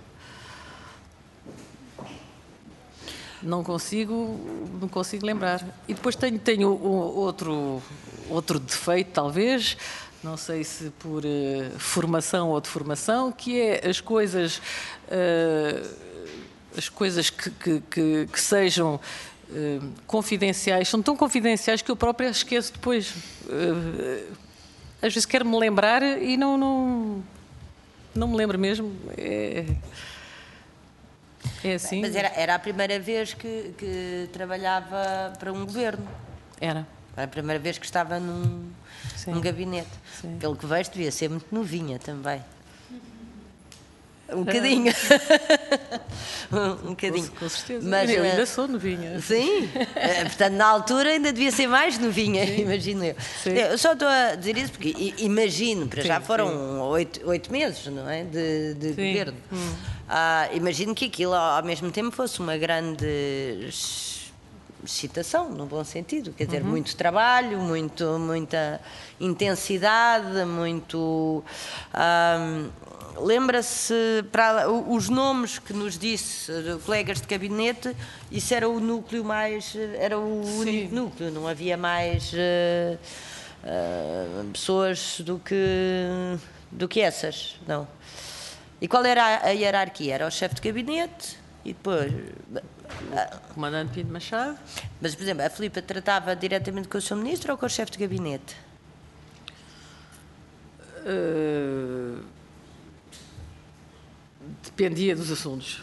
[SPEAKER 2] Não consigo, não consigo lembrar. E depois tenho, tenho o- outro, outro defeito, talvez, não sei se por eh, formação ou deformação, que é as coisas, eh, as coisas que, que, que- que sejam eh, confidenciais, são tão confidenciais que eu própria esqueço depois. Eh, às vezes quero-me lembrar e não, não, não me lembro mesmo. É, é assim.
[SPEAKER 4] Mas era, era a primeira vez que, que trabalhava para um governo.
[SPEAKER 2] Era.
[SPEAKER 4] Era a primeira vez que estava num,
[SPEAKER 2] Sim.
[SPEAKER 4] num gabinete.
[SPEAKER 2] Sim.
[SPEAKER 4] Pelo que vejo, devia ser muito novinha também. Um bocadinho. um bocadinho.
[SPEAKER 2] Com, com certeza.
[SPEAKER 4] Mas,
[SPEAKER 2] eu
[SPEAKER 4] eh,
[SPEAKER 2] ainda sou novinha.
[SPEAKER 4] Sim, Eh, portanto, na altura ainda devia ser mais novinha, imagino eu.
[SPEAKER 2] Sim.
[SPEAKER 4] Eu só estou a dizer isso porque i- imagino, para já
[SPEAKER 2] Sim,
[SPEAKER 4] foram oito, oito meses, não é? De, de
[SPEAKER 2] Sim.
[SPEAKER 4] governo. Ah, imagino que aquilo ao ao mesmo tempo fosse uma grande ex- excitação, no bom sentido, quer dizer, muito trabalho, muito, muita intensidade, muito. ah, Lembra-se, para o- os nomes que nos disse, de colegas de gabinete, isso era o núcleo mais, era o único núcleo, não havia mais eh, eh, pessoas do que, do que essas, não. E qual era a, a hierarquia? Era o chefe de gabinete e depois...
[SPEAKER 2] Comandante Pinto Machado.
[SPEAKER 4] Mas, por exemplo, a Filipa tratava diretamente com o seu ministro ou com o chefe de gabinete?
[SPEAKER 2] eh, dependia dos assuntos.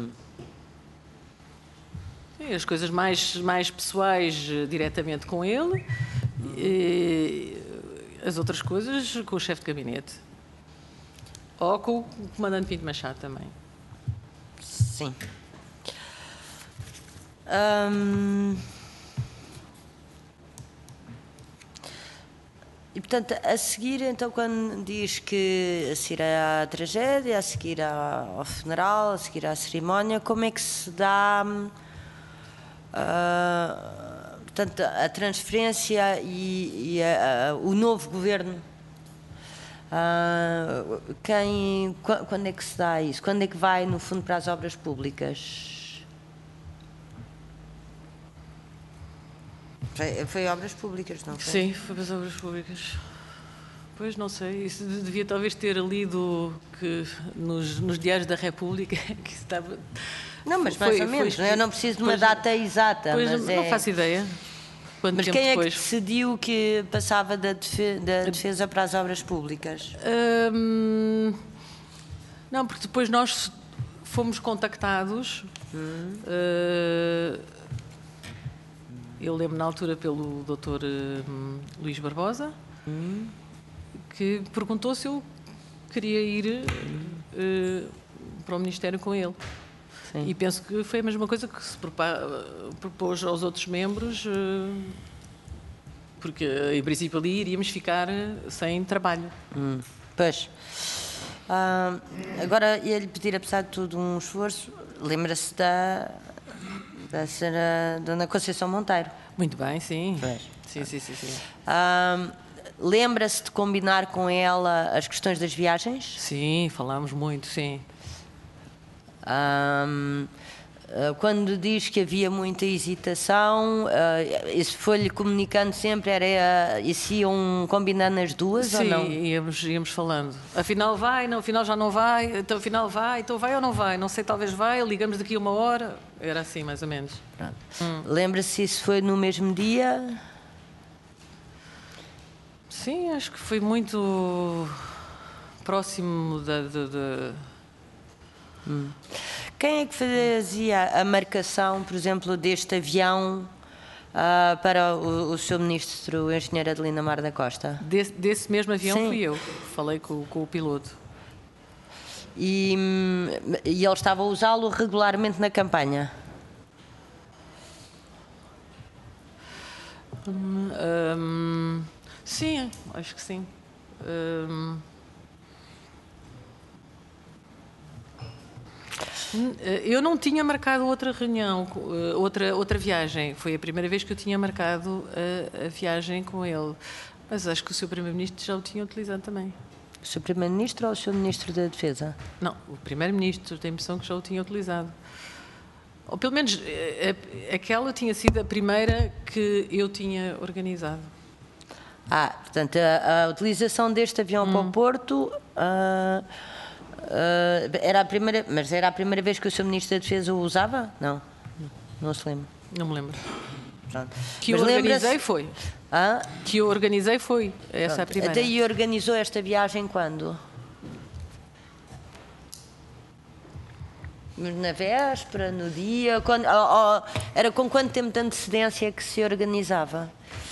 [SPEAKER 2] Sim, as coisas mais, mais pessoais eh, diretamente com ele, e as outras coisas com o chefe de gabinete. Ou com o comandante Pinto Machado também.
[SPEAKER 4] Sim. Hum. E, portanto, a seguir, então, quando diz que a seguir à tragédia, a seguir ao funeral, a seguir à cerimónia, como é que se dá... hum, ah, portanto, a transferência e, e a, a, o novo governo, uh, quem, quando é que se dá isso? Quando é que vai, no fundo, para as obras públicas? Foi, foi obras públicas, não foi?
[SPEAKER 2] Sim, foi para as obras públicas. Pois, não sei, isso devia talvez ter lido que nos, nos diários da República que estava...
[SPEAKER 4] Não, mas mais
[SPEAKER 2] foi,
[SPEAKER 4] ou menos,
[SPEAKER 2] foi,
[SPEAKER 4] eu não preciso de uma
[SPEAKER 2] pois,
[SPEAKER 4] data exata.
[SPEAKER 2] Pois,
[SPEAKER 4] mas
[SPEAKER 2] não
[SPEAKER 4] é...
[SPEAKER 2] faço ideia. Quanto
[SPEAKER 4] Mas
[SPEAKER 2] tempo
[SPEAKER 4] quem
[SPEAKER 2] depois?
[SPEAKER 4] é que decidiu que passava da defesa, da defesa para as obras públicas?
[SPEAKER 2] Hum, não, porque depois nós fomos contactados, hum. uh, eu lembro na altura pelo doutor uh, Luís Barbosa, hum. que perguntou se eu queria ir uh, para o Ministério com ele. Sim. E penso que foi a mesma coisa que se propôs aos outros membros, uh, porque em princípio ali iríamos ficar sem trabalho.
[SPEAKER 4] Hum. Pois. Uh, agora ia-lhe pedir, apesar de tudo, um esforço. Lembra-se da, da senhora Dona Conceição Monteiro?
[SPEAKER 2] Muito bem, sim.
[SPEAKER 4] Pois.
[SPEAKER 2] Sim, sim, sim, sim.
[SPEAKER 4] Uh, Lembra-se de combinar com ela as questões das viagens?
[SPEAKER 2] Sim, falámos muito, sim.
[SPEAKER 4] Um, quando diz que havia muita hesitação, uh, isso foi-lhe comunicando sempre, era, isso iam combinando as duas
[SPEAKER 2] sim,
[SPEAKER 4] ou não?
[SPEAKER 2] Sim, íamos, íamos falando. Afinal vai, não, afinal já não vai, então afinal vai, então vai ou não vai? Não sei, talvez vai, ligamos daqui a uma hora. Era assim, mais ou menos.
[SPEAKER 4] Hum. Lembra-se se isso foi no mesmo dia?
[SPEAKER 2] Sim, acho que foi muito próximo da... da, da...
[SPEAKER 4] Hum. Quem é que fazia a marcação, por exemplo, deste avião uh, para o, o seu ministro, o engenheiro Adelina Mar da Costa?
[SPEAKER 2] Desse, desse mesmo avião
[SPEAKER 4] Sim.
[SPEAKER 2] fui eu, falei com, com o piloto.
[SPEAKER 4] E, e ele estava a usá-lo regularmente na campanha?
[SPEAKER 2] Hum, hum, sim, acho que sim. Hum, eu não tinha marcado outra reunião, outra, outra viagem. Foi a primeira vez que eu tinha marcado a, a viagem com ele. Mas acho que o seu Primeiro-Ministro já o tinha utilizado também.
[SPEAKER 4] O seu Primeiro-Ministro ou o seu Ministro da Defesa?
[SPEAKER 2] Não, o Primeiro-Ministro, tenho a impressão que já o tinha utilizado. Ou pelo menos aquela tinha sido a primeira que eu tinha organizado.
[SPEAKER 4] Ah, portanto, a, a utilização deste avião hum. para o Porto uh, uh, era a primeira, mas era a primeira vez que o seu Ministro da Defesa o usava? Não, não se lembra.
[SPEAKER 2] Não me lembro.
[SPEAKER 4] Pronto.
[SPEAKER 2] Que eu organizei foi.
[SPEAKER 4] Ah?
[SPEAKER 2] Que eu organizei foi. Essa
[SPEAKER 4] Pronto.
[SPEAKER 2] é a primeira.
[SPEAKER 4] Até e organizou esta viagem quando? Na véspera, no dia? Quando, oh, oh, era com quanto tempo de antecedência que se organizava?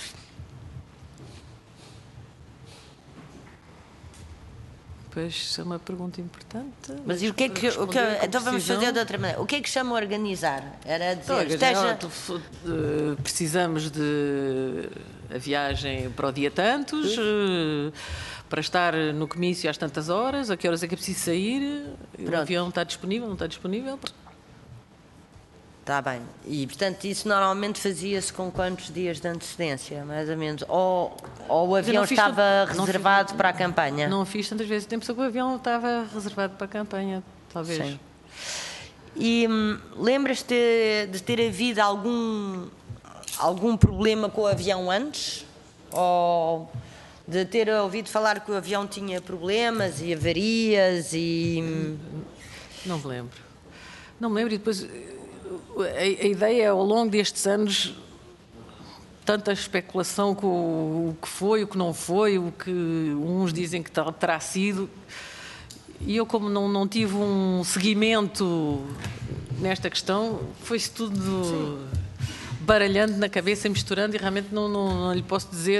[SPEAKER 2] Pois, isso é uma pergunta importante.
[SPEAKER 4] Mas e o que é que... O que então vamos fazer de outra maneira. O que é que chama organizar? Era dizer...
[SPEAKER 2] Então, esteja... uh, precisamos de a viagem para o dia tantos, uh, para estar no comício às tantas horas, a que horas é que é preciso sair, Pronto. O avião está disponível, não está disponível.
[SPEAKER 4] Está bem. E, portanto, isso normalmente fazia-se com quantos dias de antecedência, mais ou menos? Ou, ou o avião estava tanto, reservado fiz, para a campanha?
[SPEAKER 2] Não fiz tantas vezes. Tem pessoa que o avião estava reservado para a campanha, talvez.
[SPEAKER 4] Sim. E hum, lembras-te de, de ter havido algum, algum problema com o avião antes? Ou de ter ouvido falar que o avião tinha problemas e avarias e...
[SPEAKER 2] Não me lembro. Não me lembro e depois... A, a ideia ao longo destes anos, tanta especulação com o, o que foi, o que não foi, o que uns dizem que terá sido, e eu como não, não tive um seguimento nesta questão, foi-se tudo Sim. baralhando na cabeça, misturando, e realmente não, não, não lhe posso dizer...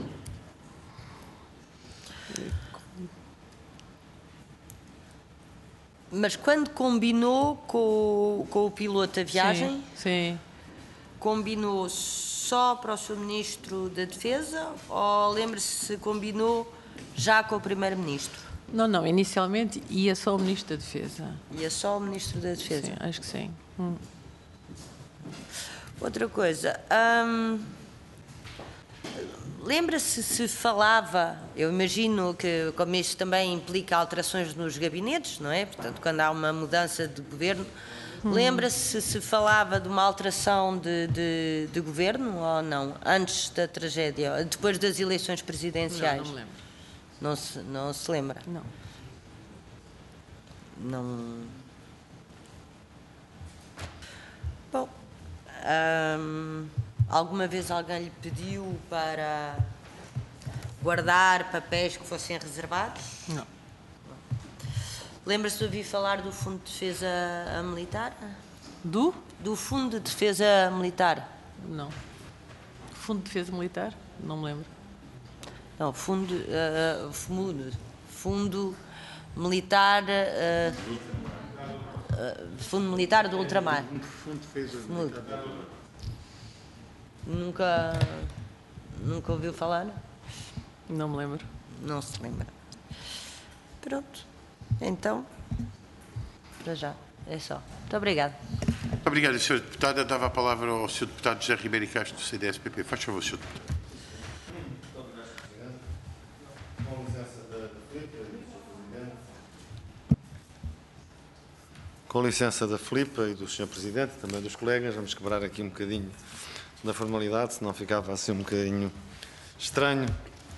[SPEAKER 4] Mas quando combinou com, com o piloto a viagem,
[SPEAKER 2] sim, sim.
[SPEAKER 4] combinou só para o seu Ministro da Defesa ou lembra-se se combinou já com o Primeiro-Ministro?
[SPEAKER 2] Não, não, inicialmente ia só o Ministro da Defesa.
[SPEAKER 4] Ia só o Ministro da Defesa?
[SPEAKER 2] Sim, acho que sim. Hum.
[SPEAKER 4] Outra coisa, hum, lembra-se se falava, eu imagino que como isto também implica alterações nos gabinetes, não é? Portanto, quando há uma mudança de governo, hum. lembra-se se falava de uma alteração de, de, de governo ou não? Antes da tragédia, depois das eleições presidenciais?
[SPEAKER 2] Não, não me lembro.
[SPEAKER 4] Não se, não se lembra?
[SPEAKER 2] Não.
[SPEAKER 4] Não... Bom... Hum, alguma vez alguém lhe pediu para guardar papéis que fossem reservados?
[SPEAKER 2] Não.
[SPEAKER 4] Lembra-se de ouvir falar do Fundo de Defesa Militar? Do? Do Fundo de Defesa Militar.
[SPEAKER 2] Não. Fundo de Defesa Militar? Não me lembro.
[SPEAKER 4] Não, Fundo, uh, fundo, fundo Militar... Uh, uh, Fundo Militar do Ultramar.
[SPEAKER 1] Fundo de Defesa Militar.
[SPEAKER 4] Nunca, nunca ouviu falar?
[SPEAKER 2] Não me lembro.
[SPEAKER 4] Não se lembra. Pronto. Então, para já, é só. Muito obrigada.
[SPEAKER 1] Muito obrigado, senhor Deputado. Eu dava a palavra ao senhor Deputado José Ribeiro Castro, do C D S P P. Faz favor, senhor Deputado.
[SPEAKER 5] Com licença da Filipa e do senhor Presidente, também dos colegas, vamos quebrar aqui um bocadinho da formalidade, senão ficava assim um bocadinho estranho.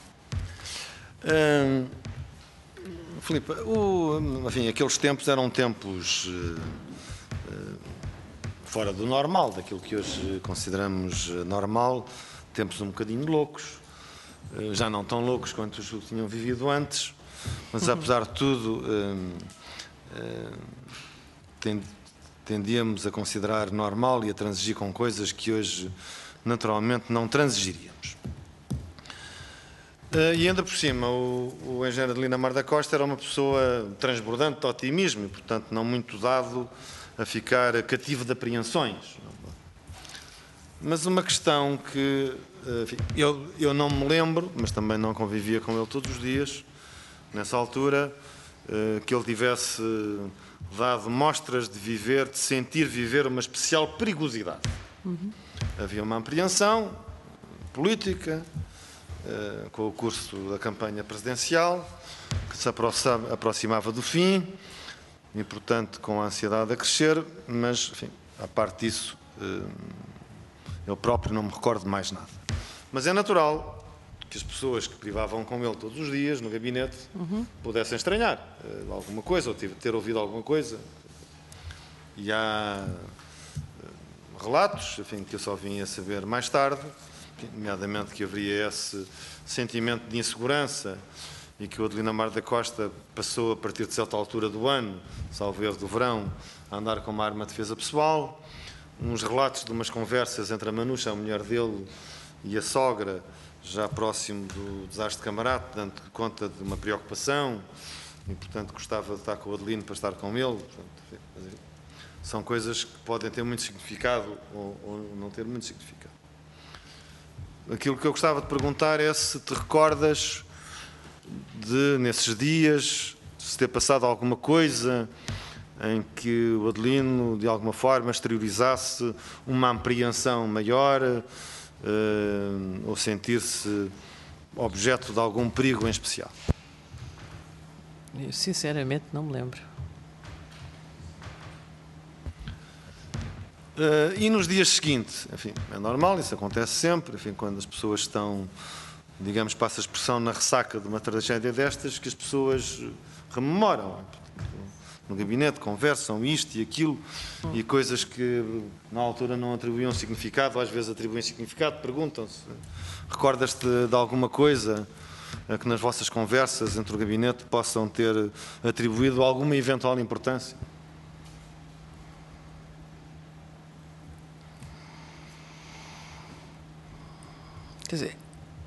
[SPEAKER 5] Hum, Filipa, o, enfim, aqueles tempos eram tempos uh, uh, fora do normal, daquilo que hoje consideramos normal, tempos um bocadinho loucos, uh, já não tão loucos quanto os que tinham vivido antes, mas apesar de tudo uh, uh, tendíamos a considerar normal e a transigir com coisas que hoje naturalmente não transigiríamos. E ainda por cima, o, o engenheiro Adelino Amar da Costa era uma pessoa transbordante de otimismo e, portanto, não muito dado a ficar cativo de apreensões. Mas uma questão que enfim, eu, eu não me lembro, mas também não convivia com ele todos os dias, nessa altura, que ele tivesse dado mostras de viver, de sentir viver uma especial perigosidade. Uhum. Havia uma apreensão política, uh, com o curso da campanha presidencial, que se aproxima, aproximava do fim, e, portanto, com a ansiedade a crescer, mas, enfim, à parte disso, uh, eu próprio não me recordo de mais nada. Mas é natural que as pessoas que privavam com ele todos os dias no gabinete uhum. pudessem estranhar uh, alguma coisa, ou ter, ter ouvido alguma coisa. E há uh, relatos, enfim, que eu só vim a saber mais tarde, nomeadamente que haveria esse sentimento de insegurança e que o Adelino Amar da Costa passou, a partir de certa altura do ano, salvo erro do verão, a andar com uma arma de defesa pessoal. Uns relatos de umas conversas entre a Manuxa, a mulher dele, e a sogra, já próximo do desastre de Camarate, dando conta de uma preocupação e, portanto, gostava de estar com o Adelino para estar com ele. Portanto, são coisas que podem ter muito significado ou, ou não ter muito significado. Aquilo que eu gostava de perguntar é se te recordas de, nesses dias, se ter passado alguma coisa em que o Adelino, de alguma forma, exteriorizasse uma apreensão maior, Uh, ou sentir-se objeto de algum perigo em especial?
[SPEAKER 2] Eu, sinceramente, não me lembro.
[SPEAKER 5] Uh, e nos dias seguintes, enfim, é normal, isso acontece sempre, enfim, quando as pessoas estão, digamos, passa a expressão, na ressaca de uma tragédia destas, que as pessoas rememoram. No gabinete conversam isto e aquilo hum. e coisas que na altura não atribuíam significado, ou às vezes atribuem significado, perguntam-se. Recordas-te de, de alguma coisa a que nas vossas conversas entre o gabinete possam ter atribuído alguma eventual importância?
[SPEAKER 2] Quer dizer,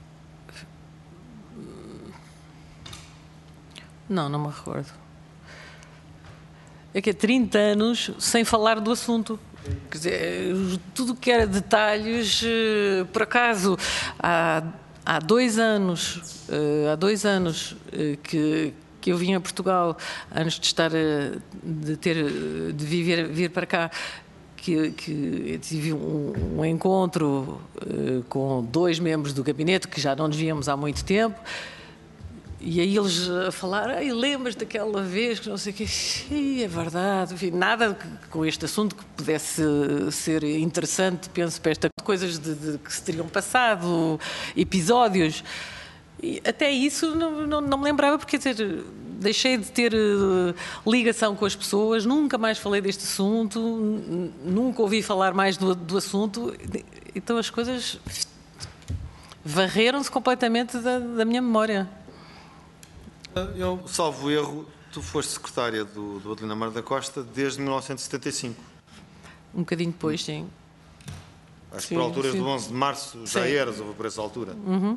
[SPEAKER 2] não, não me recordo. É que há trinta anos sem falar do assunto. Quer dizer, tudo que era detalhes, por acaso, há, há dois anos, há dois anos que, que eu vim a Portugal, antes de estar, de ter, de viver, vir para cá, que, que eu tive um, um encontro uh, com dois membros do gabinete que já não nos víamos há muito tempo. E aí eles a falar, ai, lembras daquela vez que não sei o quê, é verdade, enfim, nada com este assunto que pudesse ser interessante, penso, para esta coisas de, de, que se teriam passado, episódios. E até isso não, não, não me lembrava, porque quer dizer, deixei de ter uh, ligação com as pessoas, nunca mais falei deste assunto, nunca ouvi falar mais do, do assunto, então as coisas varreram-se completamente da, da minha memória.
[SPEAKER 5] Eu, salvo erro, tu foste secretária do, do Adelina Mar da Costa desde mil novecentos e setenta e cinco.
[SPEAKER 2] Um bocadinho depois, sim.
[SPEAKER 5] Acho
[SPEAKER 2] Sim,
[SPEAKER 5] que por alturas
[SPEAKER 2] sim.
[SPEAKER 5] do onze de março já
[SPEAKER 2] Sim.
[SPEAKER 5] eras, ou por essa altura.
[SPEAKER 2] Uhum.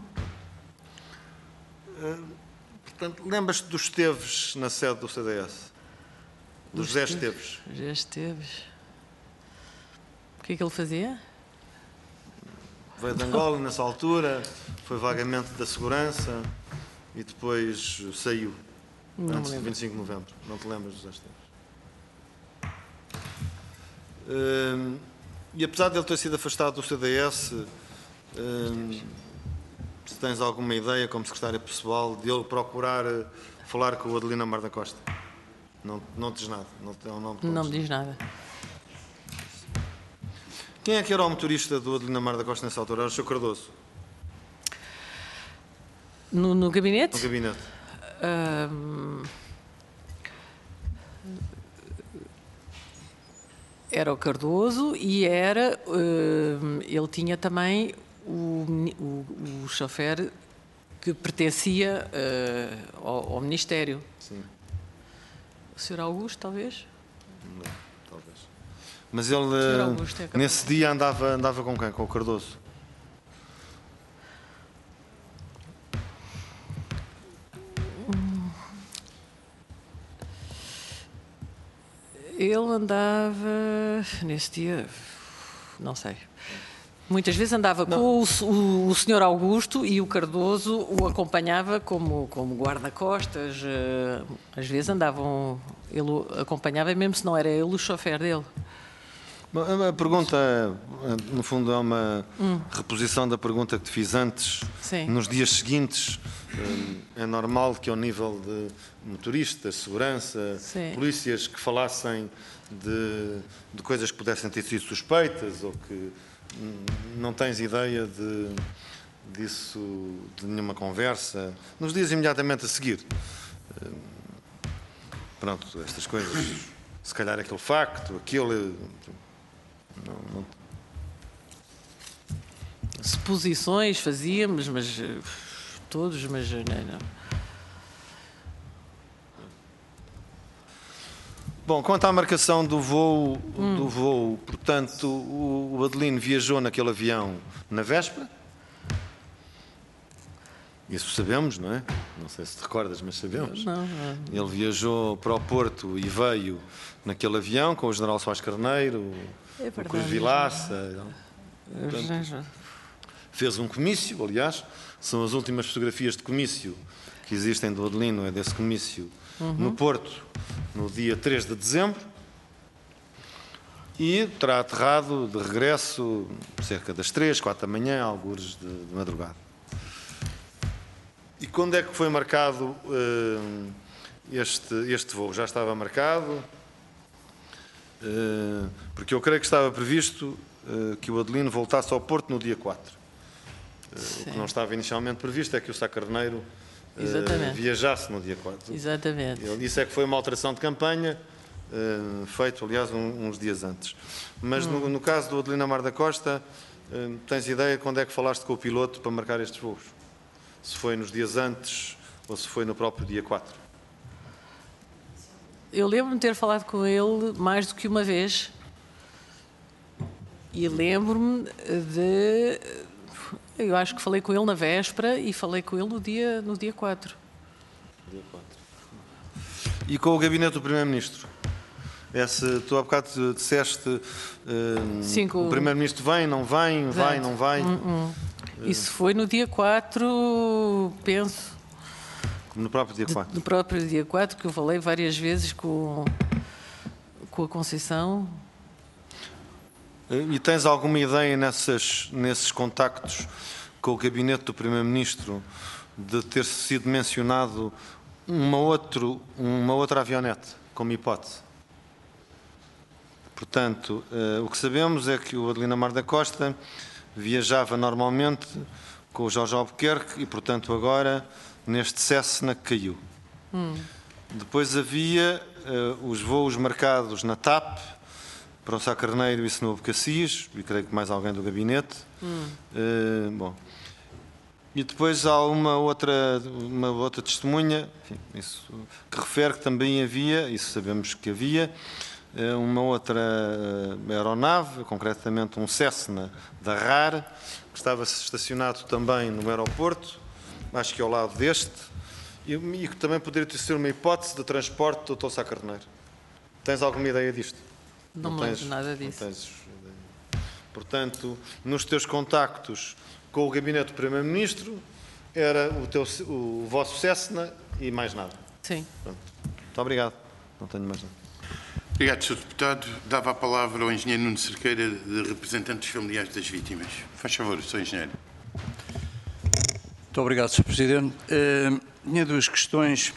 [SPEAKER 5] Uh, portanto, lembras-te dos Esteves na sede do C D S? Dos José Esteves?
[SPEAKER 2] José Esteves. O que é que ele fazia?
[SPEAKER 5] Veio de Angola nessa altura, foi vagamente da segurança e depois saiu,
[SPEAKER 2] Não
[SPEAKER 5] antes
[SPEAKER 2] me
[SPEAKER 5] de
[SPEAKER 2] lembro.
[SPEAKER 5] vinte e cinco de novembro. Não te lembras dos José Esteves? Hum, e apesar de ele ter sido afastado do C D S, hum, se tens alguma ideia, como secretária pessoal, de ele procurar eh, falar com o Adelina Mar da Costa? Não, não te diz nada? Não, te- não, te
[SPEAKER 2] Não me diz nada.
[SPEAKER 5] Quem é que era o motorista do Adelina Mar da Costa nessa altura? Era o senhor Cardoso,
[SPEAKER 2] No, no gabinete?
[SPEAKER 5] no gabinete.
[SPEAKER 2] Ahm, era o Cardoso e era, ahm, ele tinha também o, mini- o, o chofer que pertencia ah, ao, ao Ministério.
[SPEAKER 5] Sim.
[SPEAKER 2] O senhor Augusto, talvez?
[SPEAKER 5] Não, talvez. Mas ele,
[SPEAKER 2] senhor
[SPEAKER 5] eh,
[SPEAKER 2] Augusto é capaz.
[SPEAKER 5] nesse dia, andava, andava com quem? Com o Cardoso?
[SPEAKER 2] Ele andava, nesse dia, não sei. Muitas vezes andava com o, o, o senhor Augusto e o Cardoso o acompanhava como, como guarda-costas. eh, Às vezes andavam, ele o acompanhava, mesmo se não era ele o chofer dele.
[SPEAKER 5] Bom, a pergunta, eh, no fundo, é uma reposição da pergunta que te fiz antes.
[SPEAKER 2] Sim.
[SPEAKER 5] Nos dias seguintes, eh, é normal que ao nível de motoristas, segurança,
[SPEAKER 2] Sim.
[SPEAKER 5] polícias que falassem de, de coisas que pudessem ter sido suspeitas ou que hum, não tens ideia de, disso, de nenhuma conversa. Nos dias imediatamente a seguir. Eh, Pronto, estas coisas, se calhar aquele facto, aquele... Não, não,
[SPEAKER 2] Suposições fazíamos, mas eh, todos, mas eh, não, não.
[SPEAKER 5] Bom, quanto à marcação do voo, do voo, portanto, o, o Adelino viajou naquele avião na véspera. Isso sabemos, não é? Não sei se te recordas, mas sabemos.
[SPEAKER 2] Não, não.
[SPEAKER 5] Ele viajou para o Porto e veio naquele avião com o general Soares Carneiro,
[SPEAKER 2] É
[SPEAKER 5] o
[SPEAKER 2] verdade.
[SPEAKER 5] Cruz Vilaça.
[SPEAKER 2] Eu-
[SPEAKER 5] Fez um comício, aliás, são as últimas fotografias de comício que existem do Adelino, é desse comício no Porto, no dia três de dezembro, e terá aterrado de regresso cerca das três, quatro da manhã, algures de, de madrugada. E quando é que foi marcado eh, este, este voo? Já estava marcado? Eh, porque eu creio que estava previsto eh, que o Adelino voltasse ao Porto no dia quatro. Eh, o que não estava inicialmente previsto é que o Sá Carneiro eh,
[SPEAKER 2] Exatamente.
[SPEAKER 5] viajasse no dia quatro.
[SPEAKER 2] Exatamente.
[SPEAKER 5] Ele disse é que foi uma alteração de campanha, eh, feito, aliás, um- uns dias antes. Mas no, no caso do Adelina Mar da Costa, eh, tens ideia quando é que falaste com o piloto para marcar estes voos? Se foi nos dias antes ou se foi no próprio dia quatro?
[SPEAKER 2] Eu lembro-me de ter falado com ele mais do que uma vez. E lembro-me de... Eu acho que falei com ele na véspera e falei com ele no dia, no dia quatro.
[SPEAKER 5] Dia quatro. E com o gabinete do Primeiro-Ministro? Esse, tu há bocado disseste eh,
[SPEAKER 2] Sim, com
[SPEAKER 5] o
[SPEAKER 2] o-
[SPEAKER 5] Primeiro-Ministro vem, não vem, vai, não vai.
[SPEAKER 2] Isso foi no dia quatro, penso,
[SPEAKER 5] No próprio dia quatro.
[SPEAKER 2] no próprio dia quatro, que eu falei várias vezes com, com a Conceição.
[SPEAKER 5] E tens alguma ideia nessas, nesses contactos com o gabinete do Primeiro-Ministro de ter sido mencionado uma, outro, uma outra avionete, como hipótese? Portanto, o que sabemos é que o Adelino Amar da Costa viajava normalmente com o Jorge Albuquerque e, portanto, agora neste Cessna que caiu. Hum. Depois havia uh, os voos marcados na TAP para o Sá Carneiro e Senovo Cassis, e creio que mais alguém do gabinete. Hum. Uh, bom. E depois há uma outra, uma outra testemunha, enfim, isso, que refere que também havia, isso sabemos que havia, uma outra aeronave, concretamente um Cessna da R A R, que estava estacionado também no aeroporto, acho que ao lado deste, e que também poderia ter uma hipótese de transporte do doutor Sá Carneiro. Tens alguma ideia disto?
[SPEAKER 2] Não, não me lembro nada disso.
[SPEAKER 5] Tens... Portanto, nos teus contactos com o gabinete do Primeiro-Ministro, era o, teu, o vosso Cessna e mais nada.
[SPEAKER 2] Sim.
[SPEAKER 5] Pronto. Muito obrigado. Não tenho mais nada.
[SPEAKER 1] Obrigado, senhor Deputado. Dava a palavra ao engenheiro Nuno Cerqueira, de representante dos familiares das vítimas. Faz favor, senhor engenheiro.
[SPEAKER 6] Muito obrigado, senhor Presidente. Uh, tinha duas questões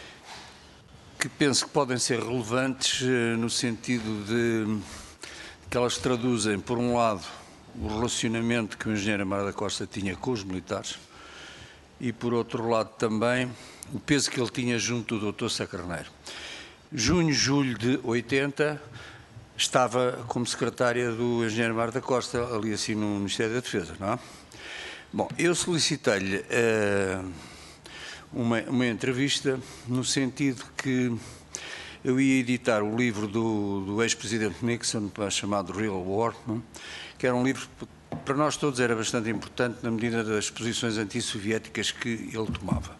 [SPEAKER 6] que penso que podem ser relevantes uh, no sentido de que elas traduzem, por um lado, o relacionamento que o engenheiro Amar da Costa tinha com os militares e, por outro lado, também o peso que ele tinha junto do doutor Sá Carneiro. Junho, julho de oitenta, estava como secretária do engenheiro Amar da Costa, ali assim no Ministério da Defesa, não é? Bom, eu solicitei-lhe uh, uma, uma entrevista no sentido que eu ia editar o livro do, do ex-presidente Nixon, chamado Real War, não? Que era um livro que para nós todos era bastante importante na medida das posições antissoviéticas que ele tomava.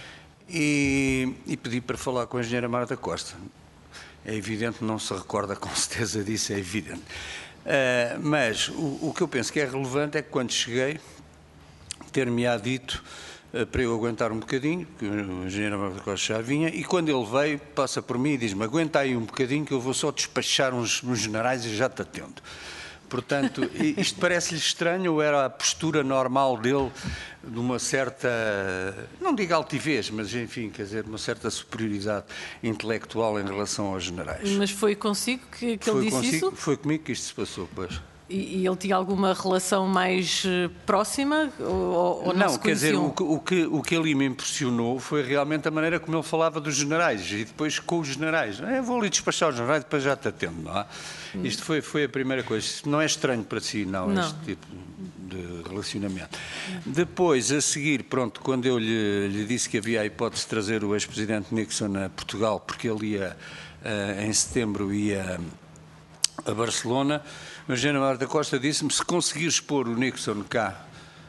[SPEAKER 6] E, e pedi para falar com a engenheira Amar da Costa. É evidente, não se recorda com certeza disso, é evidente. Uh, mas o, o que eu penso que é relevante é que quando cheguei, ter-me-á dito uh, para eu aguentar um bocadinho, que o engenheiro Amar da Costa já vinha, e quando ele veio, passa por mim e diz-me, aguenta aí um bocadinho que eu vou só despachar uns, uns generais e já te atendo. Portanto, isto parece-lhe estranho ou era a postura normal dele de uma certa, não digo altivez, mas enfim, quer dizer, uma certa superioridade intelectual em relação aos generais.
[SPEAKER 2] Mas foi consigo que, que ele disse
[SPEAKER 6] consigo,
[SPEAKER 2] isso?
[SPEAKER 6] Foi comigo que isto se passou, pois.
[SPEAKER 2] E, e ele tinha alguma relação mais próxima ou, ou não,
[SPEAKER 6] não
[SPEAKER 2] se
[SPEAKER 6] quer dizer,
[SPEAKER 2] conheciam?
[SPEAKER 6] o que, o, que, o que ali me impressionou foi realmente a maneira como ele falava dos generais e depois com os generais. Eu vou ali despachar os generais e depois já te atendo, não é? Hum. Isto foi, foi a primeira coisa. Isto não é estranho para si, não, não. Este tipo de relacionamento. Hum. Depois, a seguir, pronto, quando eu lhe, lhe disse que havia a hipótese de trazer o ex-presidente Nixon a Portugal, porque ele ia, uh, em setembro, ia a Barcelona, o engenheiro Amar da Costa disse-me, se conseguires pôr o Nixon cá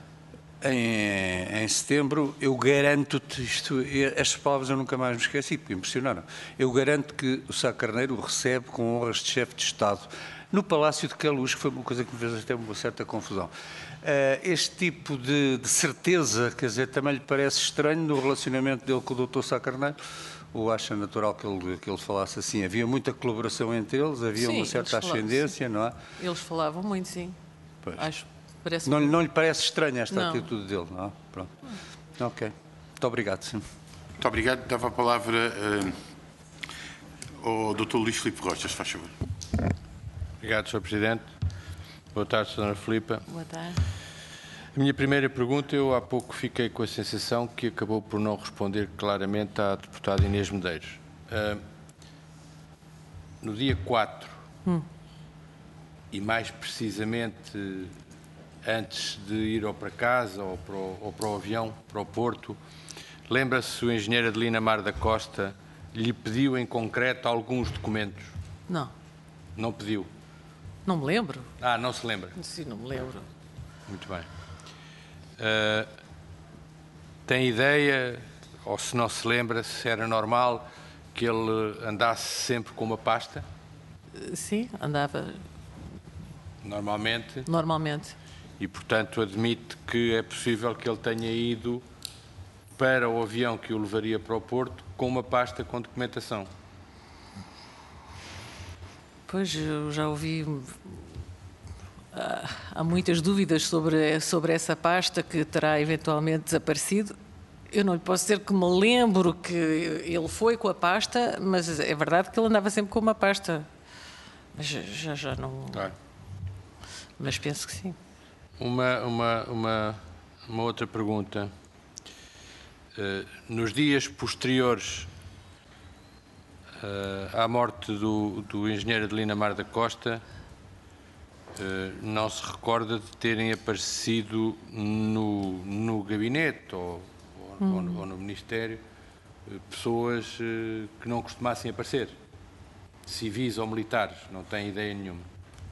[SPEAKER 6] em, em setembro, eu garanto-te, isto, estas palavras eu nunca mais me esqueci, porque impressionaram, eu garanto que o Sá Carneiro o recebe com honras de chefe de Estado no Palácio de Queluz, que foi uma coisa que me fez até uma certa confusão. Uh, este tipo de, de certeza, quer dizer, também lhe parece estranho no relacionamento dele com o doutor Sá Carneiro? Ou acha natural que ele, que ele falasse assim? Havia muita colaboração entre eles, havia sim, uma certa ascendência, não é?
[SPEAKER 2] Eles falavam muito, sim. Pois. Acho, parece
[SPEAKER 6] não,
[SPEAKER 2] que...
[SPEAKER 6] não lhe parece estranha esta
[SPEAKER 2] não.
[SPEAKER 6] atitude dele, não é? Pronto. Ok. Muito obrigado, sim.
[SPEAKER 1] Muito obrigado. Dava a palavra uh, ao doutor Luís Filipe Rocha, se faz favor.
[SPEAKER 7] Obrigado, senhor Presidente. Boa tarde, senhora Filipa.
[SPEAKER 2] Boa tarde.
[SPEAKER 7] A minha primeira pergunta, eu há pouco fiquei com a sensação que acabou por não responder claramente à deputada Inês Medeiros. Uh, no dia quatro, hum. e mais precisamente antes de ir ou para casa ou para o, ou para o avião, para o Porto, lembra-se se o engenheiro Adelino Amar da Costa lhe pediu em concreto alguns documentos?
[SPEAKER 2] Não.
[SPEAKER 7] Não pediu?
[SPEAKER 2] Não me lembro.
[SPEAKER 7] Ah, não se lembra?
[SPEAKER 2] Sim, não me lembro.
[SPEAKER 7] Muito bem. Uh, tem ideia, ou se não se lembra, se era normal que ele andasse sempre com uma pasta?
[SPEAKER 2] Sim, andava.
[SPEAKER 7] Normalmente?
[SPEAKER 2] Normalmente.
[SPEAKER 7] E, portanto, admite que é possível que ele tenha ido para o avião que o levaria para o Porto com uma pasta com documentação?
[SPEAKER 2] Pois, eu já ouvi há muitas dúvidas sobre, sobre essa pasta que terá eventualmente desaparecido. Eu não lhe posso dizer que me lembro que ele foi com a pasta, mas é verdade que ele andava sempre com uma pasta. Mas já, já não...
[SPEAKER 7] Claro.
[SPEAKER 2] Mas penso que sim.
[SPEAKER 7] Uma, uma, uma, uma outra pergunta. Uh, nos dias posteriores uh, à morte do, do engenheiro Adelino Amar da Costa, uh, não se recorda de terem aparecido no, no gabinete ou, ou, hum. ou, no, ou no Ministério uh, pessoas uh, que não costumassem aparecer? Civis ou militares, não tem ideia nenhuma.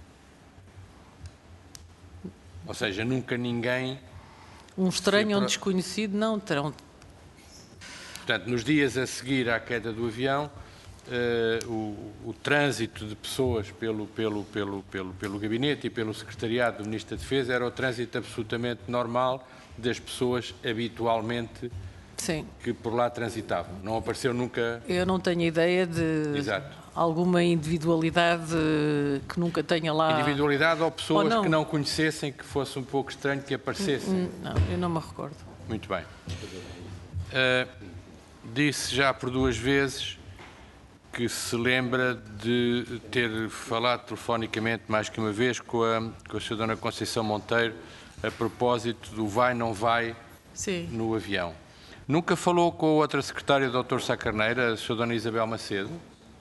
[SPEAKER 7] Ou seja, nunca ninguém...
[SPEAKER 2] Um estranho ou um desconhecido não terão...
[SPEAKER 7] Portanto, nos dias a seguir à queda do avião, uh, o, o trânsito de pessoas pelo, pelo, pelo, pelo, pelo gabinete e pelo secretariado do Ministro da Defesa era o trânsito absolutamente normal das pessoas habitualmente
[SPEAKER 2] Sim.
[SPEAKER 7] que por lá transitavam. Não apareceu nunca...
[SPEAKER 2] Eu não tenho ideia de
[SPEAKER 7] Exato.
[SPEAKER 2] alguma individualidade que nunca tenha lá...
[SPEAKER 7] Individualidade ou pessoas
[SPEAKER 2] ou não.
[SPEAKER 7] que não conhecessem, que fosse um pouco estranho que aparecessem?
[SPEAKER 2] Não, eu não me recordo.
[SPEAKER 7] Muito bem. Uh, disse já por duas vezes que se lembra de ter falado telefonicamente mais que uma vez com a, com a senhora Dona Conceição Monteiro a propósito do vai, não vai
[SPEAKER 2] Sim.
[SPEAKER 7] no avião. Nunca falou com a outra secretária, doutor Sá Carneiro, a senhora Dona Isabel Macedo?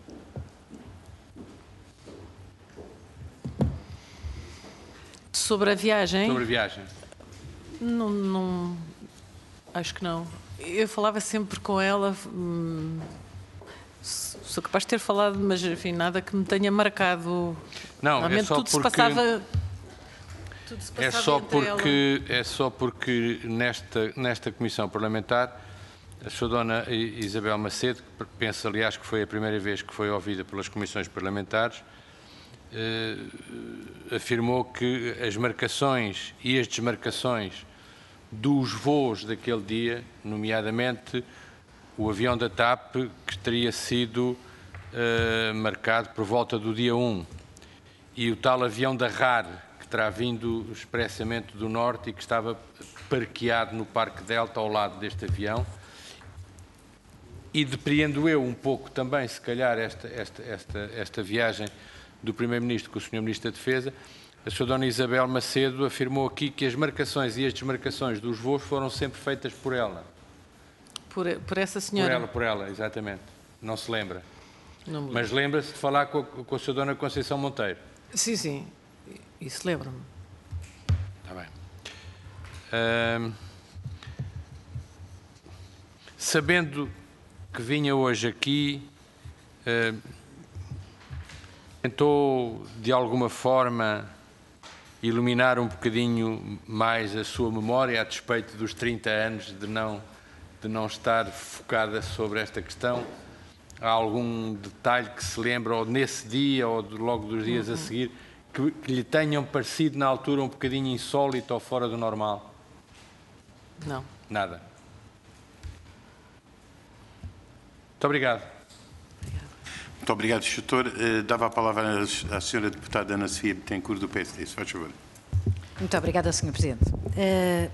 [SPEAKER 2] Sobre a viagem?
[SPEAKER 7] Sobre a viagem.
[SPEAKER 2] Não, não... Acho que não. Eu falava sempre com ela... Hum, sou capaz de ter falado, mas enfim, nada que me tenha marcado.
[SPEAKER 7] Não, é só
[SPEAKER 2] tudo
[SPEAKER 7] porque...
[SPEAKER 2] Se passava, tudo se passava
[SPEAKER 7] É só porque,
[SPEAKER 2] ela.
[SPEAKER 7] é só porque nesta, nesta Comissão Parlamentar, a senhora Dona Isabel Macedo, que penso, aliás, que foi a primeira vez que foi ouvida pelas Comissões Parlamentares, eh, afirmou que as marcações e as desmarcações dos voos daquele dia, nomeadamente o avião da TAP, que teria sido eh, marcado por volta do dia um, e o tal avião da R A R, que terá vindo expressamente do Norte e que estava parqueado no Parque Delta ao lado deste avião. E depreendo eu um pouco também, se calhar, esta, esta, esta, esta viagem do Primeiro-Ministro com o senhor Ministro da Defesa. A senhora Dona Isabel Macedo afirmou aqui que as marcações e as desmarcações dos voos foram sempre feitas por ela.
[SPEAKER 2] Por, por essa senhora?
[SPEAKER 7] Por ela, por ela, exatamente. Não se lembra.
[SPEAKER 2] Não me
[SPEAKER 7] Mas lembra-se de falar com a, com a senhora Dona Conceição Monteiro?
[SPEAKER 2] Sim, sim. Isso lembro-me.
[SPEAKER 7] Está bem. Hum, sabendo que vinha hoje aqui, hum, tentou, de alguma forma, iluminar um bocadinho mais a sua memória, a despeito dos trinta anos de não, de não estar focada sobre esta questão. Há algum detalhe que se lembra, ou nesse dia, ou logo dos dias uhum. a seguir, que, que lhe tenham parecido na altura um bocadinho insólito ou fora do normal?
[SPEAKER 2] Não.
[SPEAKER 7] Nada. Muito obrigado.
[SPEAKER 1] Muito obrigado, doutor. Uh, dava a palavra à senhora deputada Ana Sofia Betancourt, do P S D. Se faz favor.
[SPEAKER 3] Muito obrigada, senhor Presidente. Uh,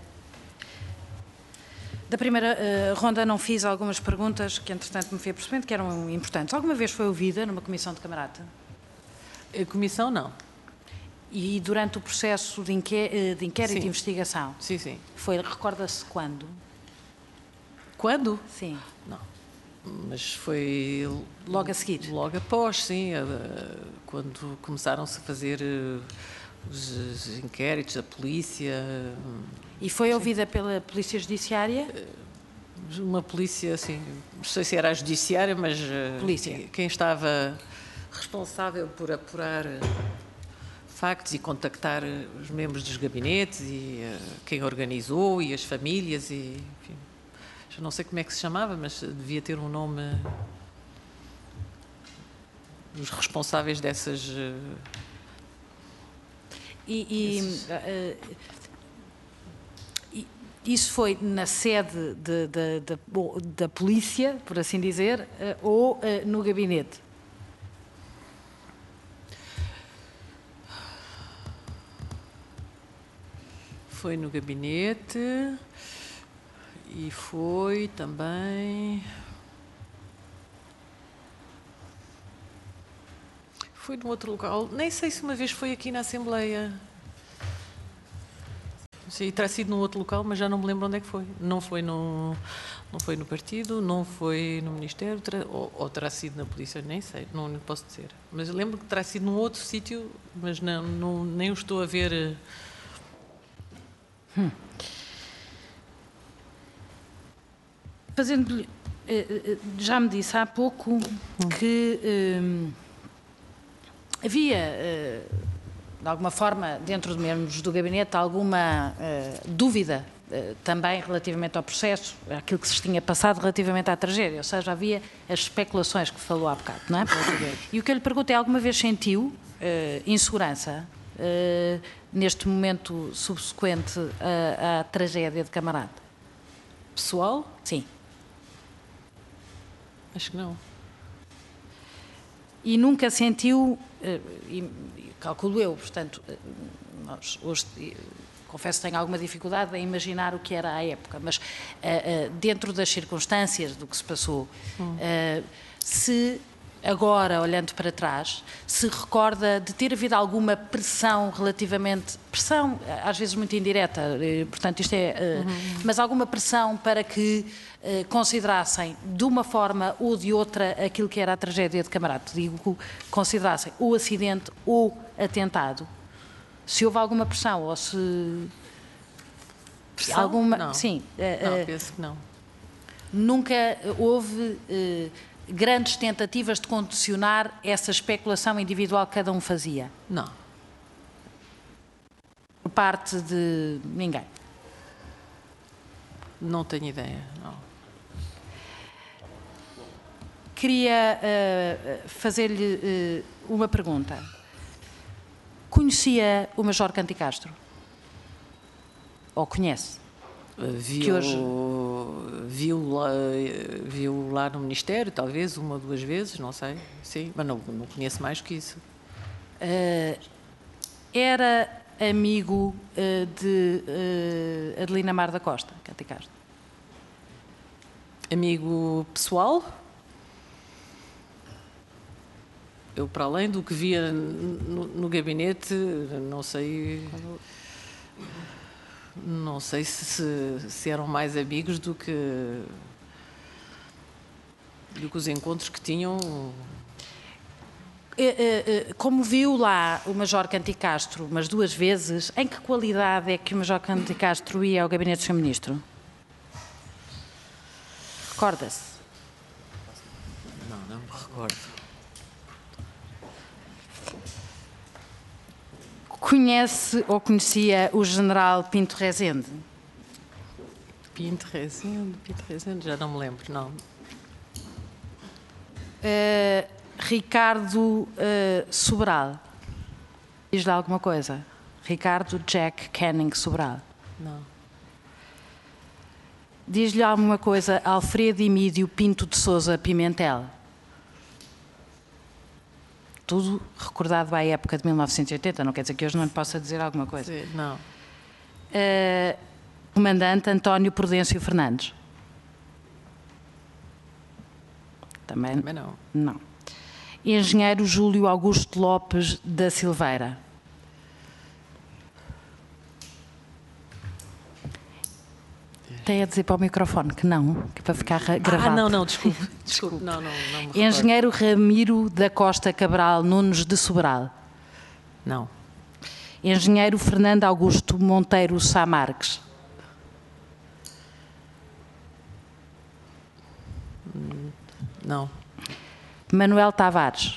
[SPEAKER 3] da primeira uh, ronda não fiz algumas perguntas que, entretanto, me fui percebendo que eram importantes. Alguma vez foi ouvida numa comissão de camarata?
[SPEAKER 2] A comissão, não.
[SPEAKER 3] E durante o processo de, inqué de inquérito e investigação?
[SPEAKER 2] Sim, sim.
[SPEAKER 3] Foi, recorda-se quando?
[SPEAKER 2] Quando?
[SPEAKER 3] Sim.
[SPEAKER 2] Não. Mas foi...
[SPEAKER 3] Logo a seguir?
[SPEAKER 2] Logo após, sim. Quando começaram-se a fazer os inquéritos, a polícia...
[SPEAKER 3] E foi sim. ouvida pela Polícia Judiciária?
[SPEAKER 2] Uma polícia, assim, não sei se era a Judiciária, mas
[SPEAKER 3] polícia.
[SPEAKER 2] Quem estava responsável por apurar factos e contactar os membros dos gabinetes e quem organizou e as famílias e... Enfim, já não sei como é que se chamava, mas devia ter um nome... Os responsáveis dessas...
[SPEAKER 3] E, e, desses... uh, e isso foi na sede de, de, de, da polícia, por assim dizer, uh, ou uh, no gabinete?
[SPEAKER 2] Foi no gabinete e foi também... Foi num outro local. Nem sei se uma vez foi aqui na Assembleia. Sim, terá sido num outro local, mas já não me lembro onde é que foi. Não foi no, não foi no partido, não foi no Ministério, terá, ou, ou terá sido na polícia, nem sei, não, não posso dizer. Mas eu lembro que terá sido num outro sítio, mas não, não, nem o estou a ver.
[SPEAKER 3] Hum. Fazendo, já me disse há pouco hum. que hum, havia, de alguma forma, dentro de membros do gabinete, alguma uh, dúvida uh, também relativamente ao processo, aquilo que se tinha passado relativamente à tragédia, ou seja, havia as especulações que falou há bocado, não é? E o que eu lhe pergunto é, alguma vez sentiu uh, insegurança uh, neste momento subsequente à, à tragédia de Camarate?
[SPEAKER 2] Pessoal?
[SPEAKER 3] Sim.
[SPEAKER 2] Acho que não.
[SPEAKER 3] E nunca sentiu, e calculo eu, portanto, nós hoje, confesso que tenho alguma dificuldade em imaginar o que era à época, mas dentro das circunstâncias do que se passou, hum. se agora, olhando para trás, se recorda de ter havido alguma pressão relativamente, pressão às vezes muito indireta, portanto isto é, uhum. mas alguma pressão para que uh, considerassem de uma forma ou de outra aquilo que era a tragédia de Camarate, digo, considerassem ou acidente ou atentado, se houve alguma pressão ou se...
[SPEAKER 2] Pressão?
[SPEAKER 3] Alguma,
[SPEAKER 2] não.
[SPEAKER 3] Sim. Uh,
[SPEAKER 2] não,
[SPEAKER 3] uh,
[SPEAKER 2] penso que não.
[SPEAKER 3] Nunca houve... Uh, grandes tentativas de condicionar essa especulação individual que cada um fazia?
[SPEAKER 2] Não.
[SPEAKER 3] Por parte de ninguém?
[SPEAKER 2] Não tenho ideia, não.
[SPEAKER 3] Queria uh, fazer-lhe uh, uma pergunta. Conhecia o Major Canticastro? Ou conhece?
[SPEAKER 2] Viu, hoje... viu, lá, viu lá no Ministério, talvez, uma ou duas vezes, não sei, sim, mas não, não conheço mais que isso.
[SPEAKER 3] Uh, era amigo uh, de uh, Adelina Mar da Costa, Canticastro?
[SPEAKER 2] Amigo pessoal? Eu, para além do que via no, no gabinete, não sei... Não sei se, se, se eram mais amigos do que, do que os encontros que tinham.
[SPEAKER 3] Como viu lá o Major Canticastro umas duas vezes, em que qualidade é que o Major Canticastro ia ao gabinete do senhor Ministro? Recorda-se?
[SPEAKER 2] Não, não me recordo.
[SPEAKER 3] Conhece ou conhecia o General Pinto Rezende?
[SPEAKER 2] Pinto Rezende, Pinto Rezende, já não me lembro, não.
[SPEAKER 3] Uh, Ricardo uh, Sobral. Diz-lhe alguma coisa? Ricardo Jack Canning Sobral.
[SPEAKER 2] Não.
[SPEAKER 3] Diz-lhe alguma coisa Alfredo Emídio Pinto de Sousa Pimentel? Tudo recordado à época de mil novecentos e oitenta, não quer dizer que hoje não lhe possa dizer alguma coisa.
[SPEAKER 2] Sim, não.
[SPEAKER 3] Uh, Comandante António Prudêncio Fernandes. Também,
[SPEAKER 2] Também não.
[SPEAKER 3] Não. Engenheiro Júlio Augusto Lopes da Silveira. Tem a dizer para o microfone que não, que é para ficar gravado.
[SPEAKER 2] Ah, não, não, desculpe. Desculpe, não, não, não me
[SPEAKER 3] Engenheiro Ramiro da Costa Cabral Nunes de Sobral.
[SPEAKER 2] Não.
[SPEAKER 3] Engenheiro Fernando Augusto Monteiro Sá Marques.
[SPEAKER 2] Não.
[SPEAKER 3] Manuel Tavares.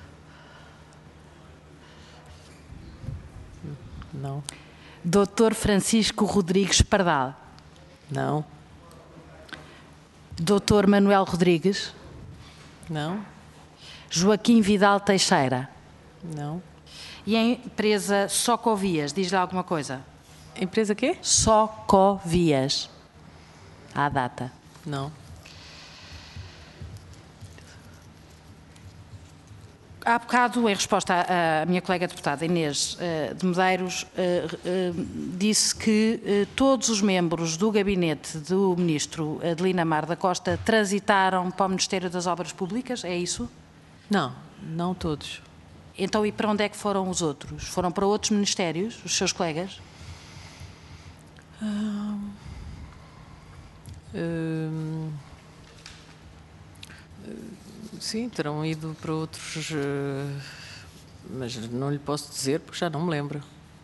[SPEAKER 2] Não.
[SPEAKER 3] Doutor Francisco Rodrigues Pardal.
[SPEAKER 2] Não.
[SPEAKER 3] Doutor Manuel Rodrigues.
[SPEAKER 2] Não.
[SPEAKER 3] Joaquim Vidal Teixeira.
[SPEAKER 2] Não.
[SPEAKER 3] E a empresa Socovias, diz-lhe alguma coisa?
[SPEAKER 2] Empresa quê?
[SPEAKER 3] Socovias. À data.
[SPEAKER 2] Não.
[SPEAKER 3] há bocado, em resposta à, à minha colega deputada Inês uh, de Medeiros, uh, uh, disse que uh, todos os membros do gabinete do ministro Adelina Mar da Costa transitaram para o Ministério das Obras Públicas, é isso?
[SPEAKER 2] Não, não todos.
[SPEAKER 3] Então, e para onde é que foram os outros? Foram para outros ministérios, os seus colegas?
[SPEAKER 2] Hum, hum, sim, terão ido para outros, mas não lhe posso dizer porque já não me lembro.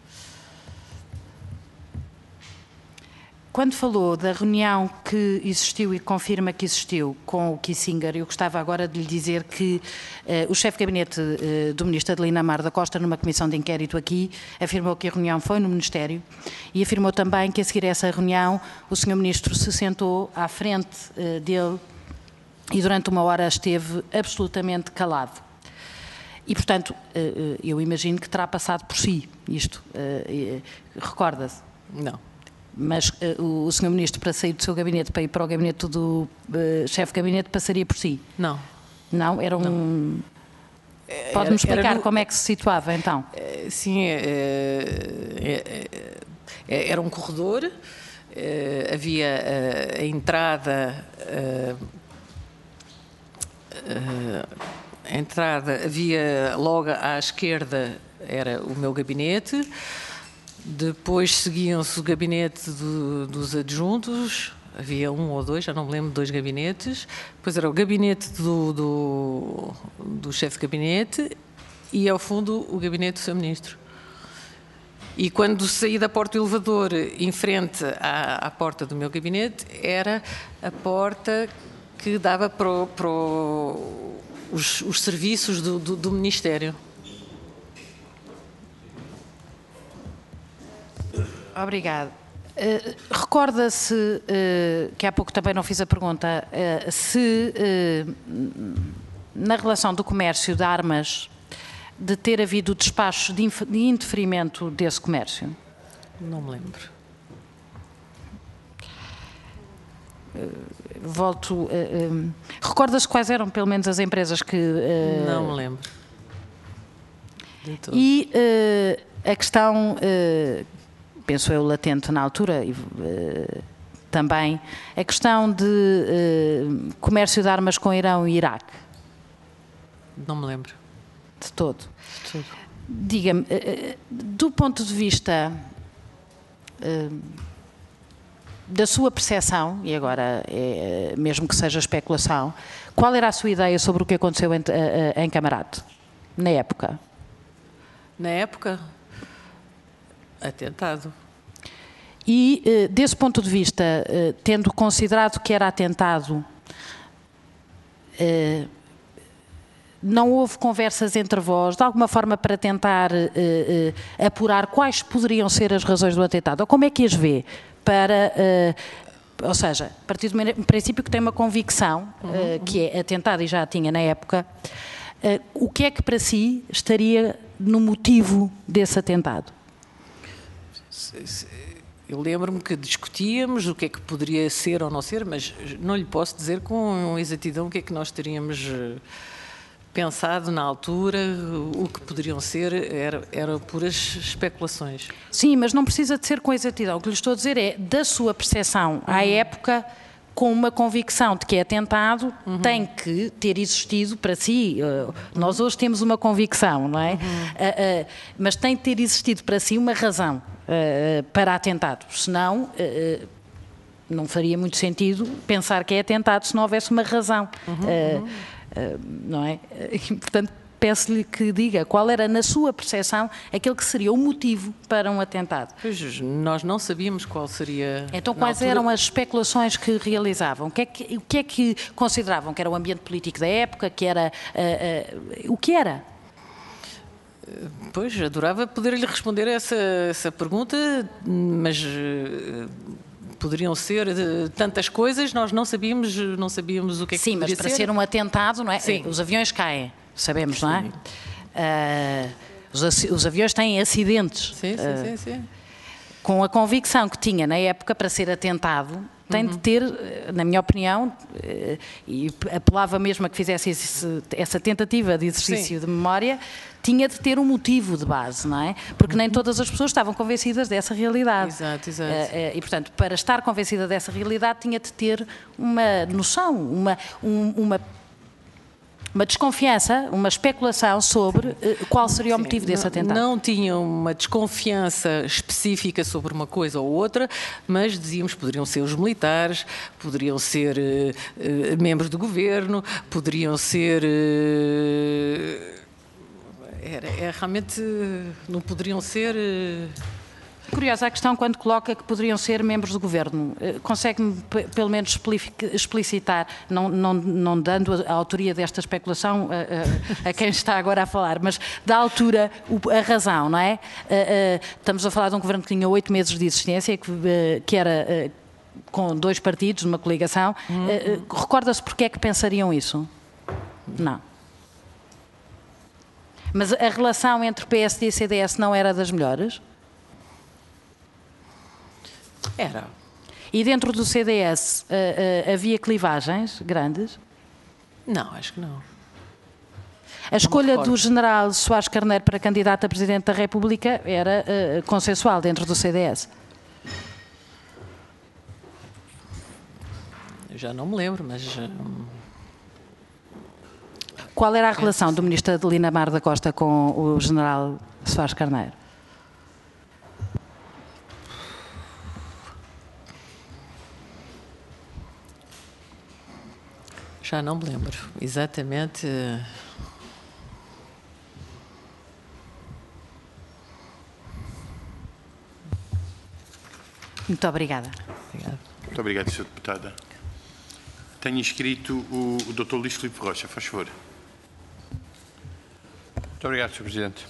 [SPEAKER 3] Quando falou da reunião que existiu e confirma que existiu com o Kissinger, eu gostava agora de lhe dizer que uh, o chefe de gabinete uh, do ministro Adelina Mar da Costa, numa comissão de inquérito aqui, afirmou que a reunião foi no Ministério e afirmou também que a seguir a essa reunião o senhor ministro se sentou à frente uh, dele e durante uma hora esteve absolutamente calado. E, portanto, uh, eu imagino que terá passado por si isto. Uh, uh, recorda-se?
[SPEAKER 2] Não.
[SPEAKER 3] Mas uh, o senhor ministro, para sair do seu gabinete, para ir para o gabinete do uh, chefe de gabinete, passaria por si?
[SPEAKER 2] Não.
[SPEAKER 3] Não? Era um...
[SPEAKER 2] Não.
[SPEAKER 3] Pode-me explicar
[SPEAKER 2] era no...
[SPEAKER 3] como é que se situava, então?
[SPEAKER 2] Sim, é, é, é, era um corredor, é, havia a, a entrada... A, a entrada, havia logo à esquerda, era o meu gabinete. Depois seguiam-se o gabinete do, dos adjuntos, havia um ou dois, já não me lembro, dois gabinetes. Depois era o gabinete do, do, do chefe de gabinete e, ao fundo, o gabinete do seu ministro. E quando saí da porta do elevador, em frente à, à porta do meu gabinete, era a porta que dava para, o, para o, os, os serviços do, do, do Ministério.
[SPEAKER 3] Obrigada. Uh, Recorda-se, uh, que há pouco também não fiz a pergunta, uh, se uh, na relação do comércio de armas de ter havido despacho de, de indeferimento desse comércio?
[SPEAKER 2] Não me lembro.
[SPEAKER 3] Uh, volto... Uh, um, Recorda-se quais eram, pelo menos, as empresas que... Uh,
[SPEAKER 2] não me lembro.
[SPEAKER 3] E uh, a questão... Uh, penso eu latente na altura, e, uh, também, a questão de uh, comércio de armas com Irão e Iraque.
[SPEAKER 2] Não me lembro.
[SPEAKER 3] De todo.
[SPEAKER 2] De todo.
[SPEAKER 3] Diga-me, uh, do ponto de vista uh, da sua percepção, e agora, é, mesmo que seja especulação, qual era a sua ideia sobre o que aconteceu em, uh, uh, em Camarate, na época?
[SPEAKER 2] Na época... Atentado.
[SPEAKER 3] E, uh, desse ponto de vista, uh, tendo considerado que era atentado, uh, não houve conversas entre vós, de alguma forma, para tentar uh, uh, apurar quais poderiam ser as razões do atentado? Ou como é que as vê? Para, uh, ou seja, a partir do princípio que tem uma convicção, uh, uhum. que é atentado e já a tinha na época, uh, o que é que para si estaria no motivo desse atentado?
[SPEAKER 2] Eu lembro-me que discutíamos o que é que poderia ser ou não ser, mas não lhe posso dizer com exatidão o que é que nós teríamos pensado na altura, o que poderiam ser, era, era puras especulações.
[SPEAKER 3] Sim, mas não precisa de ser com exatidão. O que lhe estou a dizer é da sua percepção à uhum. época, com uma convicção de que é atentado, uhum. tem que ter existido para si. Uh, nós hoje temos uma convicção, não é? Uhum. Uh, uh, mas tem que ter existido para si uma razão uh, para atentado. Senão, uh, não faria muito sentido pensar que é atentado se não houvesse uma razão. Uhum. Uh, uh, não é? E, portanto, peço-lhe que diga qual era, na sua percepção, aquele que seria o motivo para um atentado.
[SPEAKER 2] Pois, nós não sabíamos qual seria...
[SPEAKER 3] Então, quais
[SPEAKER 2] altura...
[SPEAKER 3] eram as especulações que realizavam? O que é que, o que, é que consideravam? Que era o ambiente político da época? Que era... Uh, uh, o que era?
[SPEAKER 2] Pois, adorava poder-lhe responder essa, essa pergunta, mas... Uh, poderiam ser uh, tantas coisas, nós não sabíamos, não sabíamos o que é que
[SPEAKER 3] Sim,
[SPEAKER 2] poderia
[SPEAKER 3] ser. Sim, mas para
[SPEAKER 2] ser.
[SPEAKER 3] ser um atentado, não é?
[SPEAKER 2] Sim.
[SPEAKER 3] Os aviões caem, sabemos, sim. Não é? Uh, os, os aviões têm acidentes.
[SPEAKER 2] Sim, sim,
[SPEAKER 3] uh,
[SPEAKER 2] sim, sim.
[SPEAKER 3] Com a convicção que tinha na época para ser atentado, tem de ter, na minha opinião, e apelava mesmo a que fizesse esse, essa tentativa de exercício Sim. de memória, tinha de ter um motivo de base, não é? Porque nem todas as pessoas estavam convencidas dessa realidade.
[SPEAKER 2] Exato, exato.
[SPEAKER 3] E, portanto, para estar convencida dessa realidade, tinha de ter uma noção, uma, um, uma uma desconfiança, uma especulação sobre uh, qual seria o motivo Sim, desse
[SPEAKER 2] não,
[SPEAKER 3] atentado.
[SPEAKER 2] Não tinham uma desconfiança específica sobre uma coisa ou outra, mas dizíamos que poderiam ser os militares, poderiam ser uh, uh, membros do governo, poderiam ser... Uh, era, é, realmente não poderiam ser... Uh,
[SPEAKER 3] Curiosa a questão quando coloca que poderiam ser membros do governo. Consegue-me, pelo menos, explicitar, não, não, não dando a autoria desta especulação a, a, a quem está agora a falar, mas da altura, a razão, não é? Estamos a falar de um governo que tinha oito meses de existência, que, que era com dois partidos, numa coligação. Uhum. Recorda-se porque é que pensariam isso? Não. Mas a relação entre P S D e C D S não era das melhores?
[SPEAKER 2] Era.
[SPEAKER 3] E dentro do C D S uh, uh, havia clivagens grandes?
[SPEAKER 2] Não, acho que não.
[SPEAKER 3] A escolha do general Soares Carneiro para candidato a Presidente da República era uh, consensual dentro do C D S?
[SPEAKER 2] Eu já não me lembro, mas... Um...
[SPEAKER 3] Qual era a relação do ministro Adelina Mar da Costa com o general Soares Carneiro?
[SPEAKER 2] Já não me lembro exatamente.
[SPEAKER 3] Muito obrigada.
[SPEAKER 2] Obrigado.
[SPEAKER 1] Muito obrigado, senhora Deputada. Tenho inscrito o, o doutor Luís Filipe Rocha, faz favor.
[SPEAKER 7] Muito obrigado, senhor Presidente.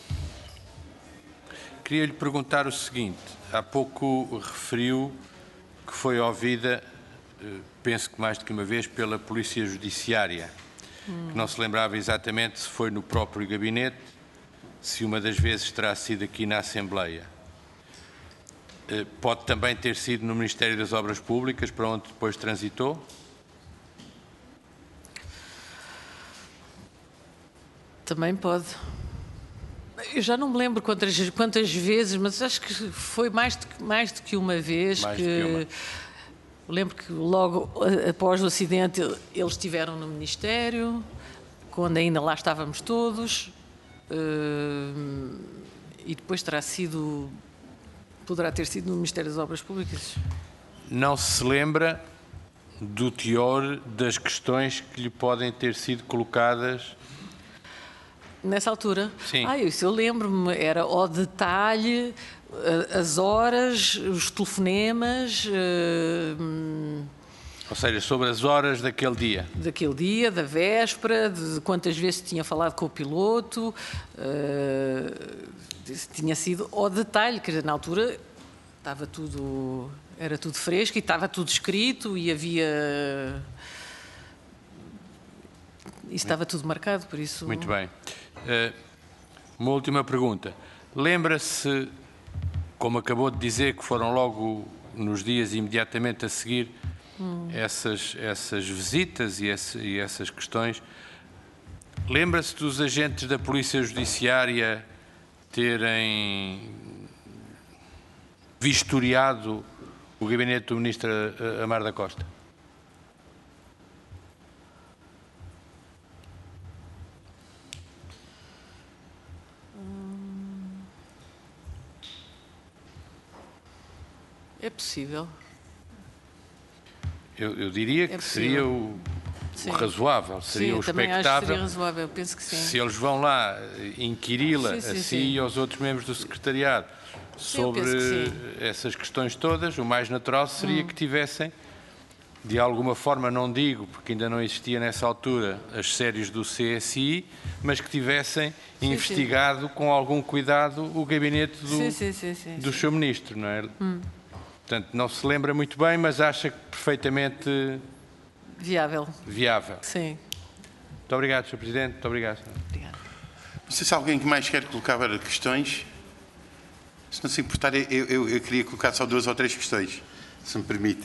[SPEAKER 7] Queria lhe perguntar o seguinte. Há pouco referiu que foi ouvida, penso que mais do que uma vez, pela Polícia Judiciária, hum. que não se lembrava exatamente se foi no próprio gabinete, se uma das vezes terá sido aqui na Assembleia. Pode também ter sido no Ministério das Obras Públicas, para onde depois transitou?
[SPEAKER 2] Também pode. Eu já não me lembro quantas, quantas vezes, mas acho que foi mais do que, mais do que uma vez.
[SPEAKER 7] Mais
[SPEAKER 2] que,
[SPEAKER 7] do que uma.
[SPEAKER 2] Lembro que logo após o acidente eles estiveram no Ministério, quando ainda lá estávamos todos, e depois terá sido, poderá ter sido no Ministério das Obras Públicas.
[SPEAKER 7] Não se lembra do teor das questões que lhe podem ter sido colocadas?
[SPEAKER 2] Nessa altura?
[SPEAKER 7] Sim.
[SPEAKER 2] Ah, isso eu lembro-me, era ao detalhe, as horas, os telefonemas... Uh,
[SPEAKER 7] Ou seja, sobre as horas daquele dia?
[SPEAKER 2] Daquele dia, da véspera, de quantas vezes tinha falado com o piloto, uh, tinha sido ao detalhe, quer dizer, na altura estava tudo, era tudo fresco e estava tudo escrito e havia... E estava tudo marcado, por isso...
[SPEAKER 7] Muito bem. Uh, uma última pergunta. Lembra-se, como acabou de dizer, que foram logo nos dias imediatamente a seguir hum. essas, essas visitas e, esse, e essas questões, lembra-se dos agentes da Polícia Judiciária terem vistoriado o gabinete do Ministro Amar da Costa?
[SPEAKER 2] É possível.
[SPEAKER 7] Eu, eu diria que é seria o, o razoável, seria
[SPEAKER 2] sim,
[SPEAKER 7] o expectável.
[SPEAKER 2] Também acho que seria razoável, eu penso que sim.
[SPEAKER 7] Se eles vão lá inquiri-la,
[SPEAKER 2] sim, sim,
[SPEAKER 7] a si
[SPEAKER 2] sim.
[SPEAKER 7] e aos outros membros do secretariado,
[SPEAKER 2] sim,
[SPEAKER 7] sobre
[SPEAKER 2] que
[SPEAKER 7] essas questões todas, o mais natural seria hum. que tivessem, de alguma forma, não digo, porque ainda não existia nessa altura as séries do C S I, mas que tivessem sim, investigado sim. com algum cuidado o gabinete do,
[SPEAKER 2] sim, sim, sim, sim,
[SPEAKER 7] do
[SPEAKER 2] sim.
[SPEAKER 7] seu ministro, não é?
[SPEAKER 2] Hum.
[SPEAKER 7] Portanto, não se lembra muito bem, mas acha que perfeitamente...
[SPEAKER 2] Viável.
[SPEAKER 7] Viável.
[SPEAKER 2] Sim.
[SPEAKER 7] Muito obrigado, senhor Presidente. Muito obrigado.
[SPEAKER 2] Obrigado.
[SPEAKER 1] Não sei se alguém que mais quer colocar questões. Se não se importar, eu, eu, eu queria colocar só duas ou três questões, se me permite.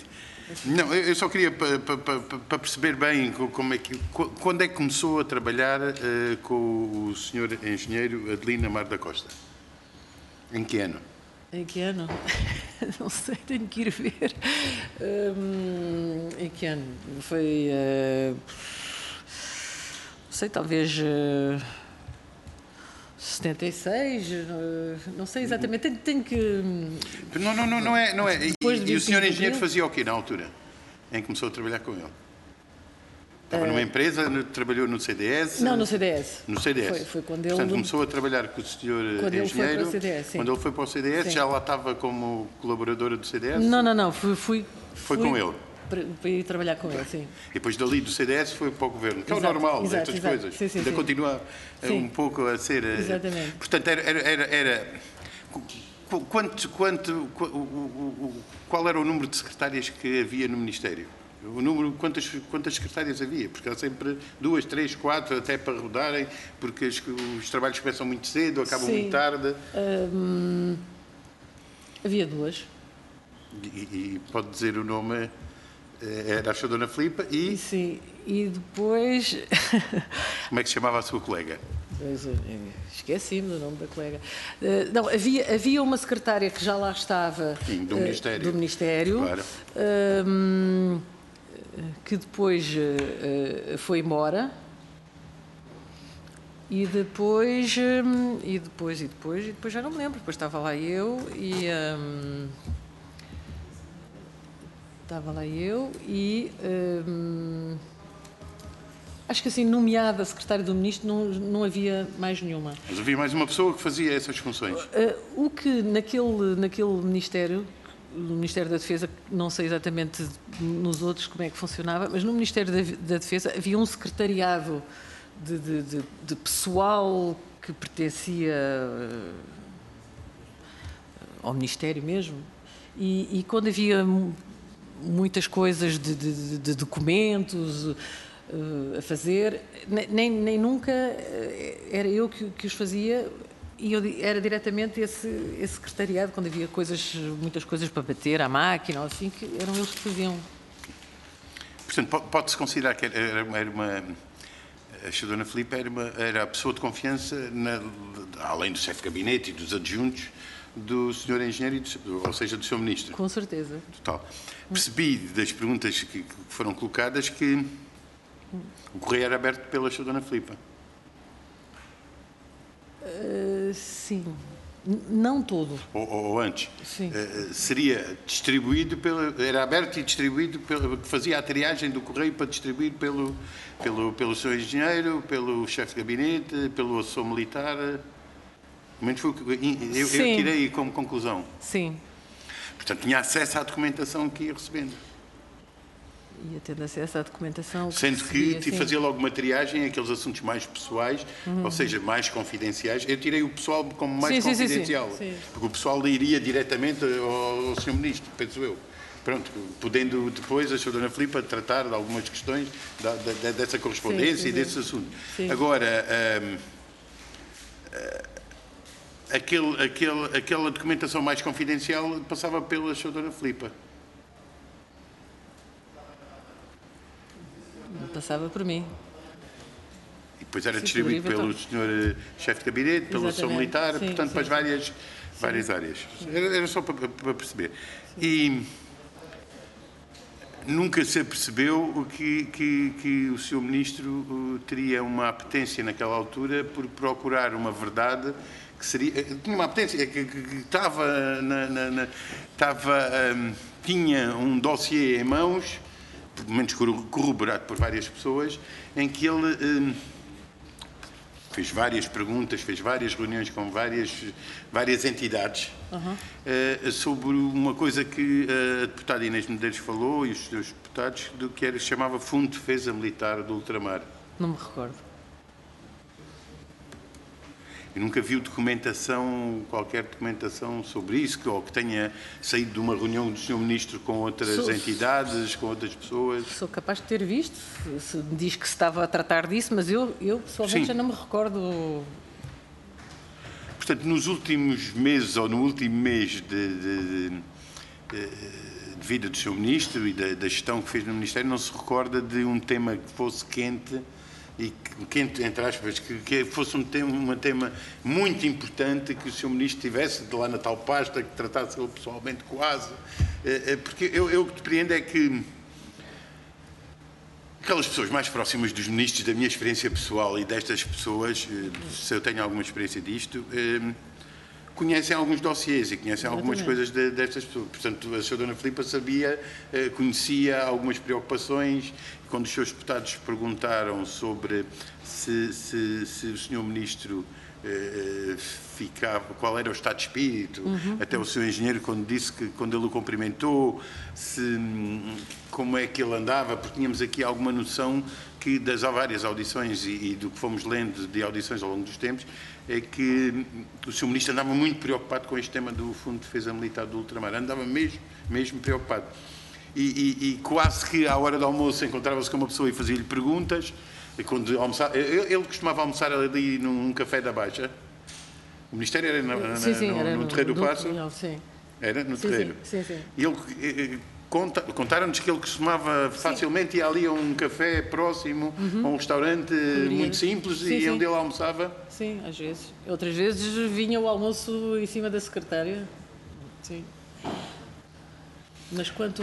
[SPEAKER 1] Não, eu só queria para pa, pa, pa perceber bem como é que, quando é que começou a trabalhar uh, com o senhor engenheiro Adelino Amar da Costa? Em que ano?
[SPEAKER 2] Em que ano? Não sei, tenho que ir ver. Hum, em que ano? Foi, uh, não sei, talvez uh, setenta e seis, uh, não sei exatamente, tenho, tenho que...
[SPEAKER 1] Não, não, não, não é. Não é. E,
[SPEAKER 2] de
[SPEAKER 1] e o senhor
[SPEAKER 2] vinte e cinco
[SPEAKER 1] engenheiro
[SPEAKER 2] mil?
[SPEAKER 1] fazia o quê na altura em que começou a trabalhar com ele? Estava numa empresa, no- trabalhou no C D S?
[SPEAKER 2] Não, no C D S.
[SPEAKER 1] No C D S.
[SPEAKER 2] Foi, foi quando
[SPEAKER 1] Portanto,
[SPEAKER 2] ele...
[SPEAKER 1] começou a trabalhar com o senhor
[SPEAKER 2] Quando ele foi
[SPEAKER 1] engenheiro.
[SPEAKER 2] para o C D S, sim.
[SPEAKER 1] Quando ele foi para o C D S,
[SPEAKER 2] Sim.
[SPEAKER 1] já lá estava como colaboradora do C D S?
[SPEAKER 2] Não, não, não, fui... fui
[SPEAKER 1] Foi
[SPEAKER 2] fui
[SPEAKER 1] com ele?
[SPEAKER 2] Para, para ir trabalhar com ele, sim.
[SPEAKER 1] E depois dali do C D S foi para o governo, que é o
[SPEAKER 2] Exato,
[SPEAKER 1] normal
[SPEAKER 2] exato,
[SPEAKER 1] destas
[SPEAKER 2] exato.
[SPEAKER 1] coisas.
[SPEAKER 2] Sim, sim,
[SPEAKER 1] Ainda
[SPEAKER 2] sim.
[SPEAKER 1] continua eh,
[SPEAKER 2] Sim.
[SPEAKER 1] um pouco a ser. eh,
[SPEAKER 2] Exatamente.
[SPEAKER 1] Portanto, era. era, era, era qu- quanto, quanto, qu- o- o- o- qual era o número de secretárias que havia no Ministério? O número, quantas, quantas secretárias havia? Porque há sempre duas, três, quatro, até para rodarem, porque os, os trabalhos começam muito cedo, acabam
[SPEAKER 2] Sim.
[SPEAKER 1] muito tarde.
[SPEAKER 2] Hum, havia duas.
[SPEAKER 1] E, e pode dizer o nome, eh, era a sua Dona Filipa, e
[SPEAKER 2] Sim, e depois...
[SPEAKER 1] como é que se chamava a sua colega?
[SPEAKER 2] Pois, eh, esqueci-me do nome da colega. Eh, não, havia, havia uma secretária que já lá estava.
[SPEAKER 1] Sim, do
[SPEAKER 2] eh,
[SPEAKER 1] Ministério.
[SPEAKER 2] do Ministério,
[SPEAKER 1] Claro.
[SPEAKER 2] hum, que depois eh, eh, foi embora. E depois, hum, e depois, e depois, e depois já não me lembro. Depois estava lá eu e. hum, estava lá eu e. hum, acho que assim, nomeada secretária do Ministro, não, não havia mais nenhuma.
[SPEAKER 1] Mas havia mais uma pessoa que fazia essas funções.
[SPEAKER 2] Uh, o que naquele, naquele Ministério, no Ministério da Defesa, não sei exatamente nos outros como é que funcionava, mas no Ministério da, da Defesa havia um secretariado de, de, de, de pessoal que pertencia uh, ao Ministério mesmo, e, e quando havia mu- muitas coisas de, de, de- de documentos uh, a fazer, ne- nem, nem nunca uh, era eu que, que os fazia, e eu di- era diretamente esse, esse secretariado, quando havia coisas, muitas coisas para bater à máquina ou assim, que eram eles que faziam.
[SPEAKER 1] Portanto, po- pode-se considerar que era era uma. A sua Dona Filipa era, uma, era a pessoa de confiança, na- além do chefe de gabinete e dos adjuntos, do senhor engenheiro, e do, ou seja, do senhor ministro.
[SPEAKER 2] Com certeza.
[SPEAKER 1] Total. Percebi das perguntas que, que foram colocadas que o correio era aberto pela sua Dona Filipa.
[SPEAKER 2] Uh, sim. N- não todo.
[SPEAKER 1] Ou, ou- ou antes.
[SPEAKER 2] Sim.
[SPEAKER 1] Eh, seria distribuído, pela, era aberto e distribuído, pelo, fazia a triagem do correio para distribuir pelo, pelo, pelo seu engenheiro, pelo chefe de gabinete, pelo assessor militar. Pelo menos foi o que eu, eu
[SPEAKER 2] Sim.
[SPEAKER 1] tirei como conclusão.
[SPEAKER 2] Sim.
[SPEAKER 1] Portanto, tinha acesso à documentação que ia recebendo.
[SPEAKER 2] Ia tendo acesso à documentação.
[SPEAKER 1] Sendo que
[SPEAKER 2] recebia,
[SPEAKER 1] te
[SPEAKER 2] sim.
[SPEAKER 1] fazia logo uma triagem, aqueles assuntos mais pessoais, ou seja, mais confidenciais. Eu tirei o pessoal como mais
[SPEAKER 2] Sim, sim, sim, sim.
[SPEAKER 1] confidencial,
[SPEAKER 2] Sim.
[SPEAKER 1] porque o pessoal iria diretamente ao, ao senhor Ministro, penso eu. Pronto, podendo depois a senhora Dona Filipa tratar de algumas questões da, da, dessa correspondência
[SPEAKER 2] Sim, sim,
[SPEAKER 1] e desse
[SPEAKER 2] sim.
[SPEAKER 1] assunto.
[SPEAKER 2] Sim.
[SPEAKER 1] Agora, hum, aquele, aquele, aquela documentação mais confidencial passava pela senhora Dona Filipa.
[SPEAKER 2] Passava por mim.
[SPEAKER 1] E depois era
[SPEAKER 2] Sim,
[SPEAKER 1] distribuído
[SPEAKER 2] por
[SPEAKER 1] pelo
[SPEAKER 2] livre,
[SPEAKER 1] senhor eh, chefe de gabinete, pelo senhor
[SPEAKER 2] Exatamente.
[SPEAKER 1] militar,
[SPEAKER 2] Sim,
[SPEAKER 1] portanto,
[SPEAKER 2] sim,
[SPEAKER 1] para as
[SPEAKER 2] sim.
[SPEAKER 1] várias, várias áreas. Era, era só para, para perceber. E nunca se apercebeu o que, que, que o senhor ministro eh, teria uma apetência naquela altura por procurar uma verdade que seria. eh, Tinha uma apetência, que, que, que estava. Na, na, na- estava hum, tinha um dossiê em mãos, pelo menos corro- corroborado por várias pessoas, em que ele hum, fez várias perguntas, fez várias reuniões com várias, várias entidades eh, sobre uma coisa que a deputada Inês Medeiros falou e os seus deputados, do que era, se chamava Fundo de Defesa Militar do Ultramar.
[SPEAKER 2] Não me recordo.
[SPEAKER 1] E nunca viu documentação, qualquer documentação sobre isso, que, ou que tenha saído de uma reunião do senhor Ministro com outras
[SPEAKER 2] Sou-
[SPEAKER 1] entidades, com outras pessoas.
[SPEAKER 2] Sou capaz de ter visto, se me diz que se estava a tratar disso, mas eu, eu pessoalmente
[SPEAKER 1] Sim.
[SPEAKER 2] já não me recordo.
[SPEAKER 1] Portanto, nos últimos meses, ou no último mês de, de- de vida do seu Ministro e da, da gestão que fez no Ministério, não se recorda de um tema que fosse quente, e que, quente, entre aspas, que, que fosse um tema, um tema muito importante, que o seu Ministro tivesse de lá na tal pasta, que tratasse ele pessoalmente quase. Porque eu, eu o que depreendo é que aquelas pessoas mais próximas dos ministros, da minha experiência pessoal e destas pessoas, se eu tenho alguma experiência disto, conhecem alguns dossiês e conhecem algumas coisas de, destas pessoas. Portanto, a senhora Dona Filipa sabia, conhecia algumas preocupações. Quando os seus deputados perguntaram sobre se, se, se o senhor Ministro eh, ficava, qual era o estado de espírito, uhum. até o seu engenheiro, quando disse que, quando ele o cumprimentou, se, como é que ele andava, porque tínhamos aqui alguma noção que das várias audições e, e do que fomos lendo de audições ao longo dos tempos, é que o senhor Ministro andava muito preocupado com este tema do Fundo de Defesa Militar do Ultramar, andava mesmo, mesmo preocupado. E, e, e quase que à hora do almoço encontrava-se com uma pessoa e fazia-lhe perguntas. E quando almoçava, ele, ele costumava almoçar ali num café da Baixa. O Ministério era, na, na,
[SPEAKER 2] sim, sim,
[SPEAKER 1] no,
[SPEAKER 2] era
[SPEAKER 1] no,
[SPEAKER 2] no
[SPEAKER 1] Terreiro do Paço?
[SPEAKER 2] Sim.
[SPEAKER 1] Era no
[SPEAKER 2] sim,
[SPEAKER 1] Terreiro?
[SPEAKER 2] Sim, sim, sim.
[SPEAKER 1] E ele... Conta, contaram-nos que ele costumava facilmente ir ali a um café próximo, uhum. a um restaurante Poderia. muito simples sim, e sim. onde ele almoçava?
[SPEAKER 2] Sim, às vezes. Outras vezes vinha o almoço em cima da secretária. Sim. Mas quanto...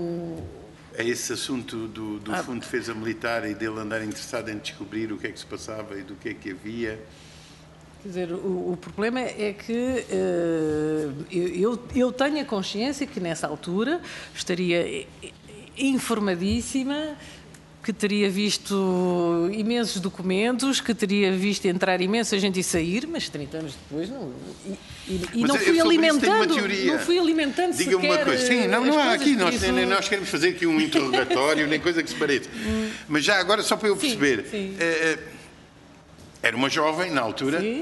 [SPEAKER 1] É esse assunto do, do
[SPEAKER 2] ah.
[SPEAKER 1] Fundo de Defesa Militar e dele andar interessado em descobrir o que é que se passava e do que é que havia...
[SPEAKER 2] Quer dizer, o, o problema é que uh, eu, eu tenho a consciência que nessa altura estaria informadíssima, que teria visto imensos documentos, que teria visto entrar imensa gente e sair, mas trinta anos depois não... E, e, e não fui alimentando, não fui alimentando sequer...
[SPEAKER 1] Diga-me uma coisa, sim, não, não há aqui, nós, isso... nós queremos fazer aqui um interrogatório, nem coisa que se pareça. Mas já agora, só para eu perceber...
[SPEAKER 2] Sim, sim.
[SPEAKER 1] Uh, Era uma jovem, na altura,
[SPEAKER 2] Sim.
[SPEAKER 1] uh,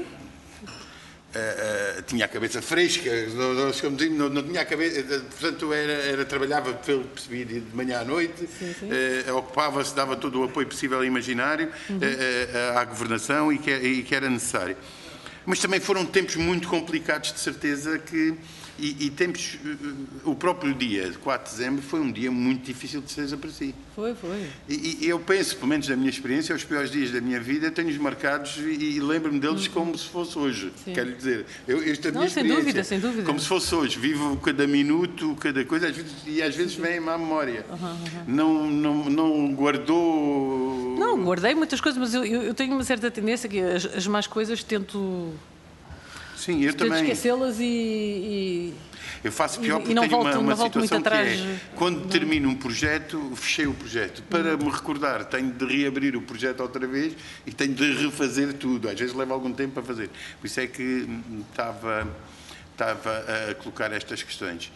[SPEAKER 1] uh, tinha a cabeça fresca, não, não, não, não tinha a cabeça, portanto, era, era, trabalhava, pelo que percebi, de manhã à noite,
[SPEAKER 2] sim, sim.
[SPEAKER 1] Uh, ocupava-se, dava todo o apoio possível e imaginário uhum. uh, uh, à governação e que, e que era necessário. Mas também foram tempos muito complicados, de certeza, que... E, e tempos, o próprio dia de quatro de dezembro foi um dia muito difícil de certeza para si.
[SPEAKER 2] Foi, foi.
[SPEAKER 1] E, e eu penso, pelo menos da minha experiência, os piores dias da minha vida, tenho-os marcados e, e lembro-me deles uhum. como se fosse hoje. Sim. Quero dizer, eu, esta
[SPEAKER 2] Não,
[SPEAKER 1] minha
[SPEAKER 2] sem dúvida, sem dúvida.
[SPEAKER 1] Como se fosse hoje. Vivo cada minuto, cada coisa, às vezes, e às vezes vem-me à memória. Uhum, uhum. Não, não, não guardou...
[SPEAKER 2] Não, guardei muitas coisas, mas eu, eu tenho uma certa tendência que as, as más coisas tento...
[SPEAKER 1] Sim, eu
[SPEAKER 2] tento
[SPEAKER 1] também.
[SPEAKER 2] esquecê-las e... e...
[SPEAKER 1] Eu faço pior porque
[SPEAKER 2] e não
[SPEAKER 1] tenho
[SPEAKER 2] volto,
[SPEAKER 1] uma, uma situação que
[SPEAKER 2] atrás,
[SPEAKER 1] é, quando
[SPEAKER 2] não.
[SPEAKER 1] termino um projeto, fechei o projeto. Para me recordar, tenho de reabrir o projeto outra vez e tenho de refazer tudo. Às vezes leva algum tempo para fazer. Por isso é que estava, estava a colocar estas questões.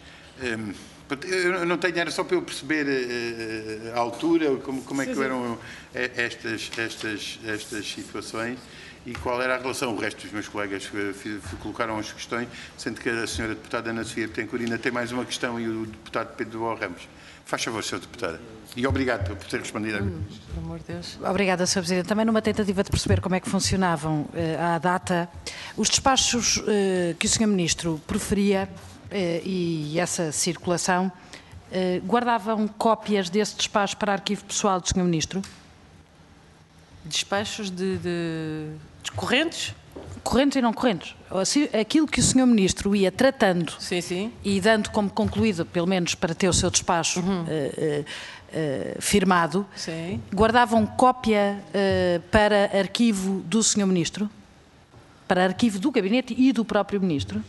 [SPEAKER 1] Eu não tenho, era só para eu perceber a altura, como, como é que eram estas, estas, estas situações. E qual era a relação? O resto dos meus colegas colocaram as questões, sendo que a senhora deputada Ana Sofia Betancourt tem mais uma questão e o deputado Pedro Boal Ramos. Faz favor, senhora deputada. E obrigado por ter respondido.
[SPEAKER 2] Hum, pelo amor de Deus.
[SPEAKER 3] Obrigada, senhor Presidente. Também numa tentativa de perceber como é que funcionavam eh, à data, os despachos eh, que o senhor Ministro proferia eh, e essa circulação, eh, guardavam cópias desse despacho para arquivo pessoal do senhor Ministro?
[SPEAKER 2] Despachos de, de, de correntes?
[SPEAKER 3] Correntes e não correntes. Aquilo que o senhor Ministro ia tratando
[SPEAKER 2] sim, sim.
[SPEAKER 3] e dando como concluído, pelo menos para ter o seu despacho uhum. uh, uh, uh, firmado,
[SPEAKER 2] sim.
[SPEAKER 3] guardavam cópia uh, para arquivo do senhor Ministro? Para arquivo do Gabinete e do próprio Ministro?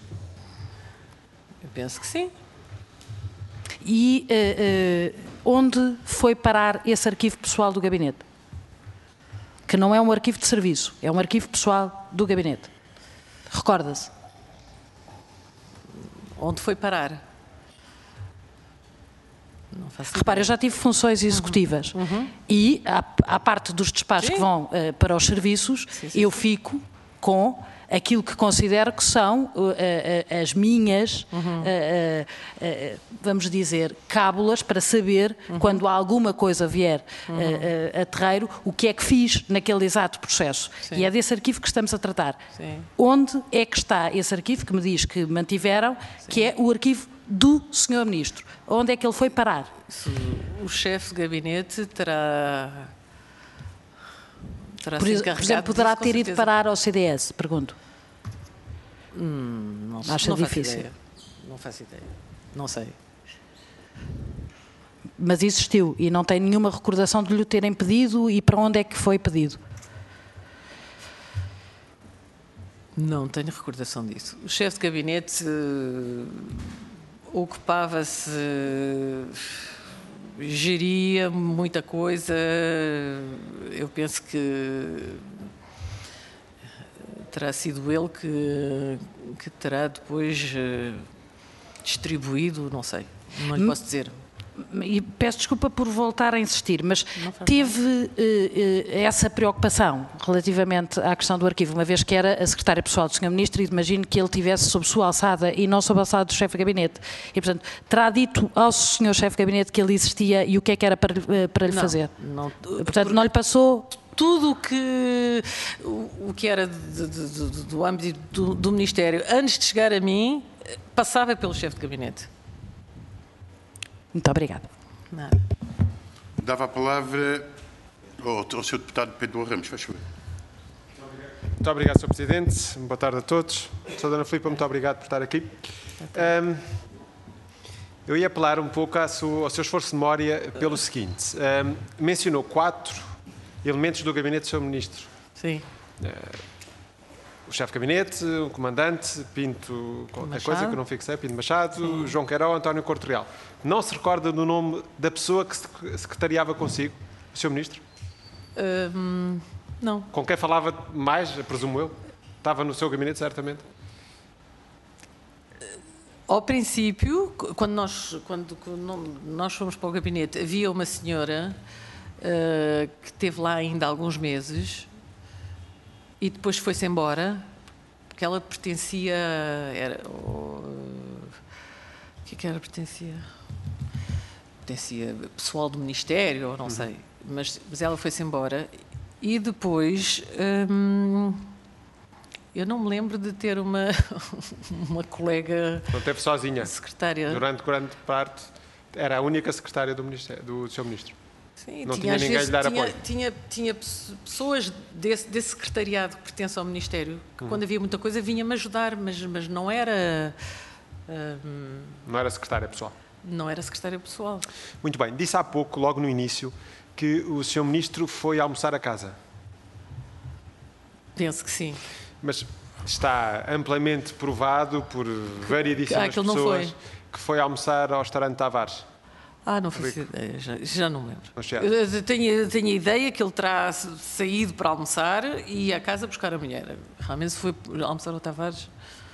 [SPEAKER 2] Eu penso que sim.
[SPEAKER 3] E uh, uh, onde foi parar esse arquivo pessoal do Gabinete? Que não é um arquivo de serviço, é um arquivo pessoal do Gabinete. Recorda-se?
[SPEAKER 2] Onde foi parar? Não faço
[SPEAKER 3] Repare, eu já tive funções executivas uhum. e, à, à parte dos despachos sim. que vão uh, para os serviços, sim, sim, eu sim. fico com aquilo que considero que são uh, uh, as minhas, uhum. uh, uh, uh, vamos dizer, cábulas para saber, uhum. quando alguma coisa vier uhum. uh, uh, a terreiro, o que é que fiz naquele exato processo. Sim. E é desse arquivo que estamos a tratar.
[SPEAKER 2] Sim.
[SPEAKER 3] Onde é que está esse arquivo que me diz que mantiveram, sim. que é o arquivo do senhor Ministro. Onde é que ele foi parar?
[SPEAKER 2] O chefe de gabinete terá... terá
[SPEAKER 3] Por,
[SPEAKER 2] se
[SPEAKER 3] por
[SPEAKER 2] encarregado
[SPEAKER 3] exemplo, poderá
[SPEAKER 2] disso, com
[SPEAKER 3] ter ido
[SPEAKER 2] certeza.
[SPEAKER 3] parar ao C D S, pergunto.
[SPEAKER 2] Hum, não, sei,
[SPEAKER 3] Acha
[SPEAKER 2] não faço
[SPEAKER 3] difícil?
[SPEAKER 2] ideia. Não faço ideia. Não sei.
[SPEAKER 3] Mas existiu e não tem nenhuma recordação de lhe o terem pedido e para onde é que foi pedido?
[SPEAKER 2] Não tenho recordação disso. O chefe de gabinete uh, ocupava-se, uh, geria muita coisa. Eu penso que terá sido ele que, que terá depois uh, distribuído, não sei, não lhe posso dizer.
[SPEAKER 3] E peço desculpa por voltar a insistir, mas teve eh, eh, essa preocupação relativamente à questão do arquivo, uma vez que era a secretária pessoal do senhor Ministro e imagino que ele tivesse sob sua alçada e não sob a alçada do chefe de gabinete. E, portanto, terá dito ao senhor chefe de gabinete que ele existia e o que é que era para, para lhe
[SPEAKER 2] Não,
[SPEAKER 3] fazer?
[SPEAKER 2] não,
[SPEAKER 3] portanto, não lhe passou...
[SPEAKER 2] Tudo o que, o, o que era de, de, de, do âmbito do, do Ministério, antes de chegar a mim, passava pelo chefe de gabinete.
[SPEAKER 3] Muito obrigada.
[SPEAKER 2] Nada.
[SPEAKER 1] Dava a palavra ao, ao senhor deputado Pedro Ramos, faz favor.
[SPEAKER 8] Muito obrigado, senhor Presidente. Boa tarde a todos. senhora Dona Filipa, muito obrigado por estar aqui. Um, eu ia apelar um pouco à sua, ao seu esforço de memória pelo seguinte. Um, mencionou quatro elementos do gabinete do senhor Ministro.
[SPEAKER 2] Sim.
[SPEAKER 8] Uh, o chefe de gabinete, o comandante, Pinto, qualquer coisa que eu não fixei, Pinto Machado, Sim. João Queiró, António Corte Real. Não se recorda do nome da pessoa que secretariava consigo, o senhor Ministro?
[SPEAKER 2] Um, não.
[SPEAKER 8] Com quem falava mais, presumo eu? Estava no seu gabinete, certamente?
[SPEAKER 2] Ao princípio, quando nós, quando, quando nós fomos para o gabinete, havia uma senhora uh, que esteve lá ainda há alguns meses e depois foi-se embora, porque ela pertencia... Era, o, o que é que ela pertencia? Pertencia pessoal do Ministério, ou não uhum. sei, mas, mas ela foi-se embora e depois... Hum, eu não me lembro de ter uma, uma colega...
[SPEAKER 8] Não teve sozinha?
[SPEAKER 2] Secretária.
[SPEAKER 8] Durante grande parte, era a única secretária do, ministério, do seu Ministro?
[SPEAKER 2] Sim,
[SPEAKER 8] não
[SPEAKER 2] tinha,
[SPEAKER 8] tinha ninguém a lhe dar
[SPEAKER 2] tinha,
[SPEAKER 8] apoio?
[SPEAKER 2] Tinha, tinha pessoas desse, desse secretariado que pertence ao Ministério, que hum. quando havia muita coisa vinha-me ajudar, mas, mas não era... Hum,
[SPEAKER 8] não era secretária pessoal?
[SPEAKER 2] Não era secretária pessoal.
[SPEAKER 8] Muito bem. Disse há pouco, logo no início, que o senhor Ministro foi almoçar a casa.
[SPEAKER 2] Penso que sim.
[SPEAKER 8] Mas está amplamente provado por variedíssimas
[SPEAKER 2] ah,
[SPEAKER 8] pessoas que foi almoçar ao restaurante Tavares.
[SPEAKER 2] Ah, não faço ideia, já, já não me lembro. Eu tenho, tenho a ideia que ele terá saído para almoçar e ia à casa buscar a mulher. Realmente se foi almoçar ao Tavares...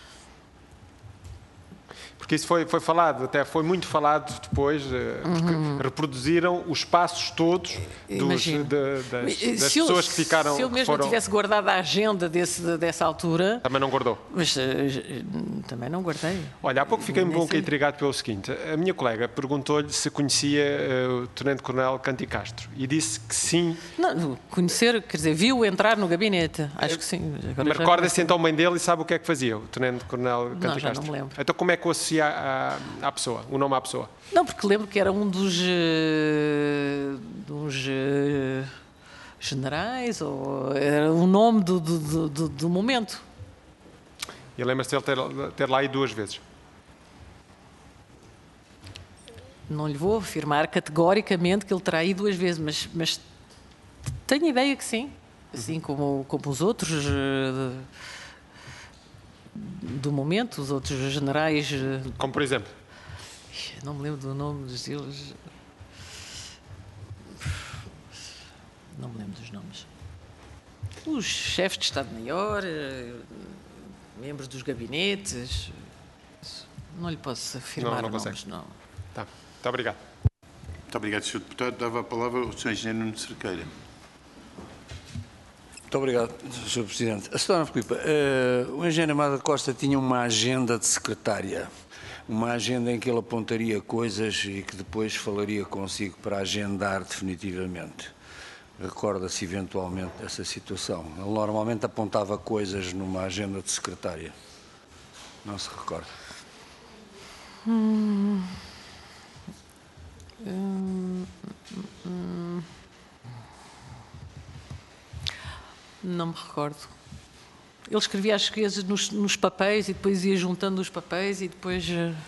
[SPEAKER 8] Porque isso foi, foi falado, até foi muito falado depois, porque uhum. reproduziram os passos todos dos, de, das, das
[SPEAKER 2] se
[SPEAKER 8] pessoas
[SPEAKER 2] eu,
[SPEAKER 8] que ficaram...
[SPEAKER 2] Se eu mesmo
[SPEAKER 8] foram...
[SPEAKER 2] tivesse guardado a agenda desse, dessa altura...
[SPEAKER 8] Também não guardou?
[SPEAKER 2] Mas uh, também não guardei.
[SPEAKER 8] Olha, há pouco fiquei um pouco intrigado pelo seguinte. A minha colega perguntou-lhe se conhecia uh, o Tenente-Coronel Canti Castro e disse que sim.
[SPEAKER 2] Não, conhecer, quer dizer, viu entrar no gabinete. Acho que sim.
[SPEAKER 8] Agora recorda-se então bem dele e sabe o que é que fazia o Tenente-Coronel Canti
[SPEAKER 2] não, já
[SPEAKER 8] Castro?
[SPEAKER 2] Não me lembro.
[SPEAKER 8] Então como é que o associa à, à pessoa, o nome à pessoa?
[SPEAKER 2] Não, porque lembro que era um dos, uh, dos uh, generais, ou era o nome do, do, do, do momento.
[SPEAKER 8] E lembra-se dele ter, ter lá ido duas vezes?
[SPEAKER 2] Não lhe vou afirmar categoricamente que ele terá ido duas vezes, mas, mas tenho ideia que sim, assim uhum. como, como os outros uh, do momento, os outros generais. Uh,
[SPEAKER 8] como por exemplo?
[SPEAKER 2] Não me lembro do nome dos deles. Não me lembro dos nomes. Os chefes de Estado-Maior, membros dos gabinetes. Não lhe posso afirmar
[SPEAKER 8] não, não
[SPEAKER 2] nomes, não.
[SPEAKER 8] Tá. Muito obrigado.
[SPEAKER 1] Muito obrigado, senhor Deputado. Dava a palavra ao senhor Engenheiro Nuno Cerqueira.
[SPEAKER 6] Muito obrigado, senhor Presidente. A senhora Filipe, uh, o Engenheiro Amado Costa tinha uma agenda de secretária. Uma agenda em que ele apontaria coisas e que depois falaria consigo para agendar definitivamente. Recorda-se eventualmente dessa situação. Ele normalmente apontava coisas numa agenda de secretária. Não se recorda?
[SPEAKER 2] Hum, hum, hum, não me recordo. Ele escrevia as coisas nos, nos papéis e depois ia juntando os papéis e depois...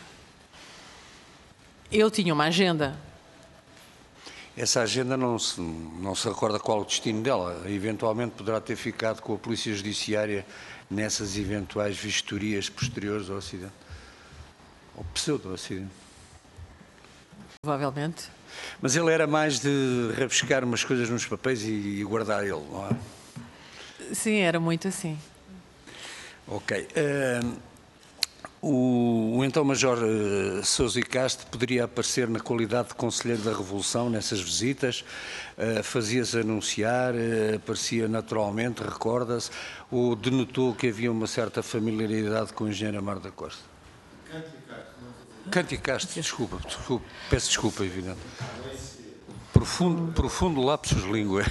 [SPEAKER 2] Eu tinha uma agenda.
[SPEAKER 6] Essa agenda não se, não se recorda qual o destino dela. Eventualmente poderá ter ficado com a Polícia Judiciária nessas eventuais vistorias posteriores ao acidente. Ao pseudo-acidente.
[SPEAKER 2] Provavelmente.
[SPEAKER 6] Mas ele era mais de rabiscar umas coisas nos papéis e, e guardar ele, não é?
[SPEAKER 2] Sim, era muito assim.
[SPEAKER 6] Ok. Uh, o, o então Major uh, Sousa e Castro poderia aparecer na qualidade de Conselheiro da Revolução nessas visitas, uh, fazia-se anunciar, uh, aparecia naturalmente, recorda-se, ou denotou que havia uma certa familiaridade com o engenheiro Amar da Costa? Cândido Castro, desculpa, desculpa, peço desculpa, evidente. Profundo, profundo lapsus língua.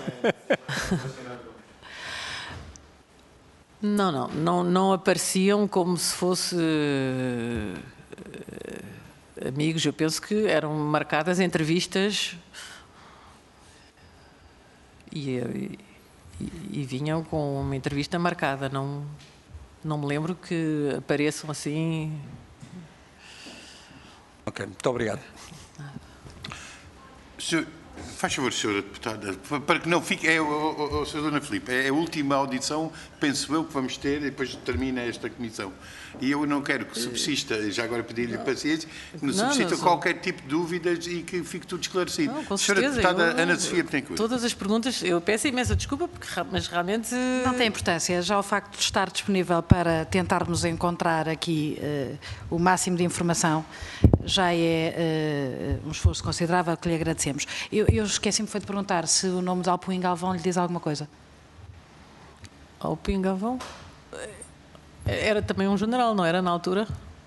[SPEAKER 2] Não, não, não, não apareciam como se fosse uh, amigos. Eu penso que eram marcadas entrevistas e, e, e vinham com uma entrevista marcada. Não, não me lembro que apareçam assim.
[SPEAKER 6] Ok, muito obrigado.
[SPEAKER 1] Senhor, faz favor, senhora deputada, para que não fique, é, o, o, senhor Dona Filipe, é a última audição, penso eu, que vamos ter, e depois termina esta comissão. E eu não quero que subsista, já agora pedir-lhe paciência, que não subsista não, qualquer tipo de dúvidas e que fique tudo esclarecido.
[SPEAKER 2] Não, com
[SPEAKER 1] senhora
[SPEAKER 2] certeza,
[SPEAKER 1] deputada
[SPEAKER 2] eu,
[SPEAKER 1] Ana Sofia Betancourt.
[SPEAKER 2] Todas as perguntas, eu peço imensa desculpa, porque, mas realmente...
[SPEAKER 3] Não tem importância, já o facto de estar disponível para tentarmos encontrar aqui uh, o máximo de informação já é uh, um esforço considerável que lhe agradecemos. Eu, eu esqueci-me foi de perguntar se o nome de Alpuim Galvão lhe diz alguma coisa.
[SPEAKER 2] Alpuim Galvão? Era também um general, não era na altura?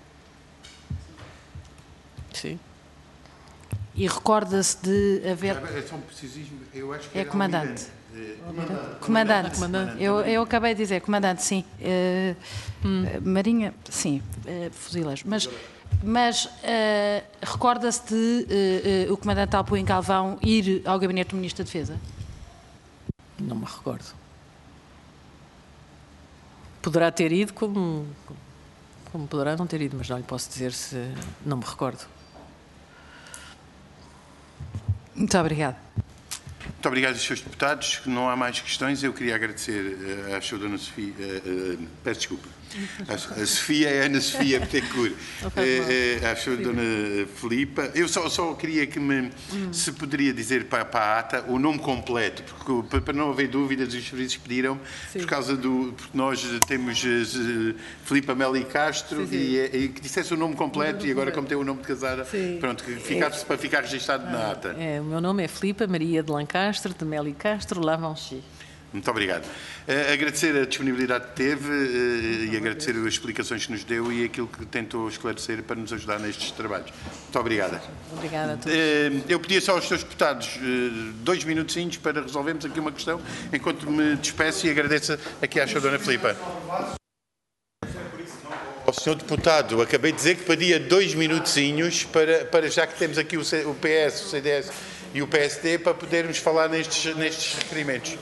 [SPEAKER 2] Sim.
[SPEAKER 3] E recorda-se de haver...
[SPEAKER 1] É só um precisismo, eu acho que
[SPEAKER 3] é comandante. Comandante. Comandante. Comandante. Eu, eu acabei de dizer, comandante, sim. Uh, hum. Marinha, sim. Uh, fuzileiros. Mas, mas uh, recorda-se de uh, uh, o comandante Alpuim Galvão ir ao gabinete do Ministro da Defesa?
[SPEAKER 2] Não me recordo. Poderá ter ido, como, como poderá não ter ido, mas não lhe posso dizer se... Não me recordo.
[SPEAKER 3] Muito obrigada.
[SPEAKER 1] Muito obrigado aos senhores deputados. Não há mais questões. Eu queria agradecer uh, à senhora Dona Sofia... Uh, uh, peço desculpa. A, a Sofia é Ana Sofia Betancourt. uh, uh, à senhora Dona Filipa. Eu só, só queria que me... Hum. Se poderia dizer para, para a ata o nome completo, porque para, para não haver dúvidas, os serviços pediram, sim, por causa do... Porque nós temos uh, Filipa Meli Castro, sim, sim. E, e que dissesse o nome completo, e agora como tem o nome de casada, sim, pronto, que ficasse é, para ficar registado ah, na ata.
[SPEAKER 2] É, o meu nome é Filipa Maria de Lancastre, de Meli Castro, Lavanchi.
[SPEAKER 1] Muito obrigado. Uh, agradecer a disponibilidade que teve uh, e agradecer as explicações que nos deu e aquilo que tentou esclarecer para nos ajudar nestes trabalhos. Muito obrigada.
[SPEAKER 2] Obrigada a todos.
[SPEAKER 1] Uh, eu pedia só aos senhores deputados uh, dois minutinhos para resolvermos aqui uma questão, enquanto me despeço e agradeço aqui à senhora Dona Filipa. Ao senhor deputado, acabei de dizer que pedia dois minutinhos para, para já que temos aqui o, C, o P S, o C D S e o P S D, para podermos falar nestes, nestes requerimentos.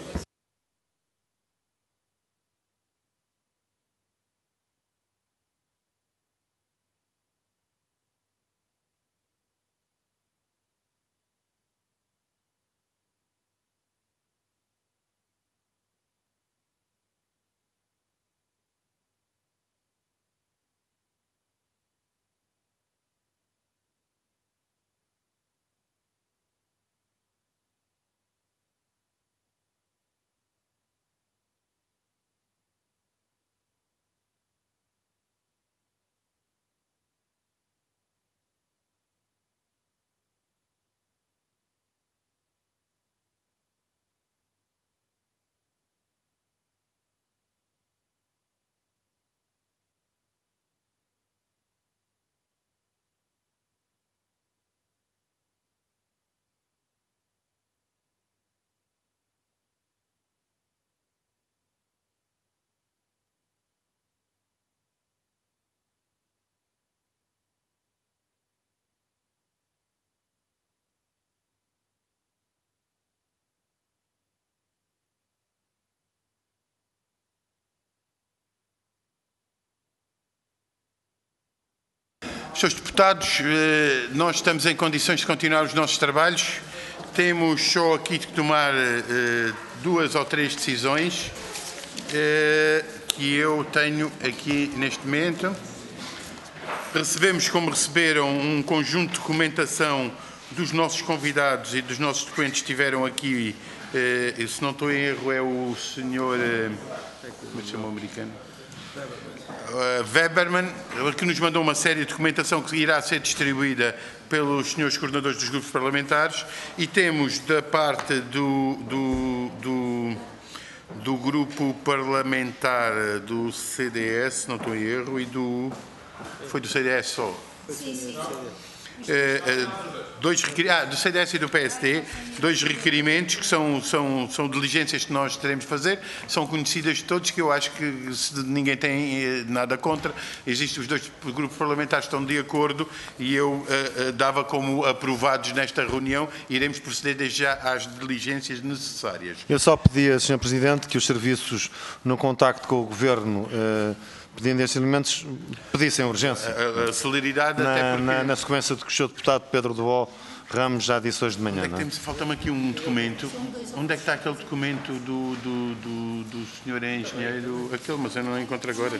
[SPEAKER 1] senhores Deputados, nós estamos em condições de continuar os nossos trabalhos. Temos só aqui de tomar duas ou três decisões que eu tenho aqui neste momento. Recebemos, como receberam, um conjunto de documentação dos nossos convidados e dos nossos documentos que estiveram aqui. Se não estou em erro, é o senhor... Como se chama o americano? Weberman, que nos mandou uma série de documentação que irá ser distribuída pelos senhores coordenadores dos grupos parlamentares, e temos da parte do, do, do, do grupo parlamentar do C D S, não estou em erro, e do... Foi do C D S só? Sim, sim. Uh, dois ah, do C D S e do P S D, dois requerimentos que são, são, são diligências que nós teremos de fazer, são conhecidas de todos, que eu acho que se ninguém tem nada contra, existem os dois grupos parlamentares que estão de acordo, e eu uh, uh, dava como aprovados nesta reunião. Iremos proceder desde já às diligências necessárias.
[SPEAKER 5] Eu só pedia, senhor Presidente, que os serviços no contacto com o Governo uh, pedindo estes elementos, pedissem urgência.
[SPEAKER 1] A, a celeridade,
[SPEAKER 5] na,
[SPEAKER 1] até porque...
[SPEAKER 5] Na, na sequência do que o senhor Deputado Pedro Duó Ramos já disse hoje de manhã.
[SPEAKER 1] Onde é que
[SPEAKER 5] não é?
[SPEAKER 1] temos? Falta-me aqui um documento. Onde é que está aquele documento do, do, do, do senhor engenheiro? Aquele, mas eu não encontro agora.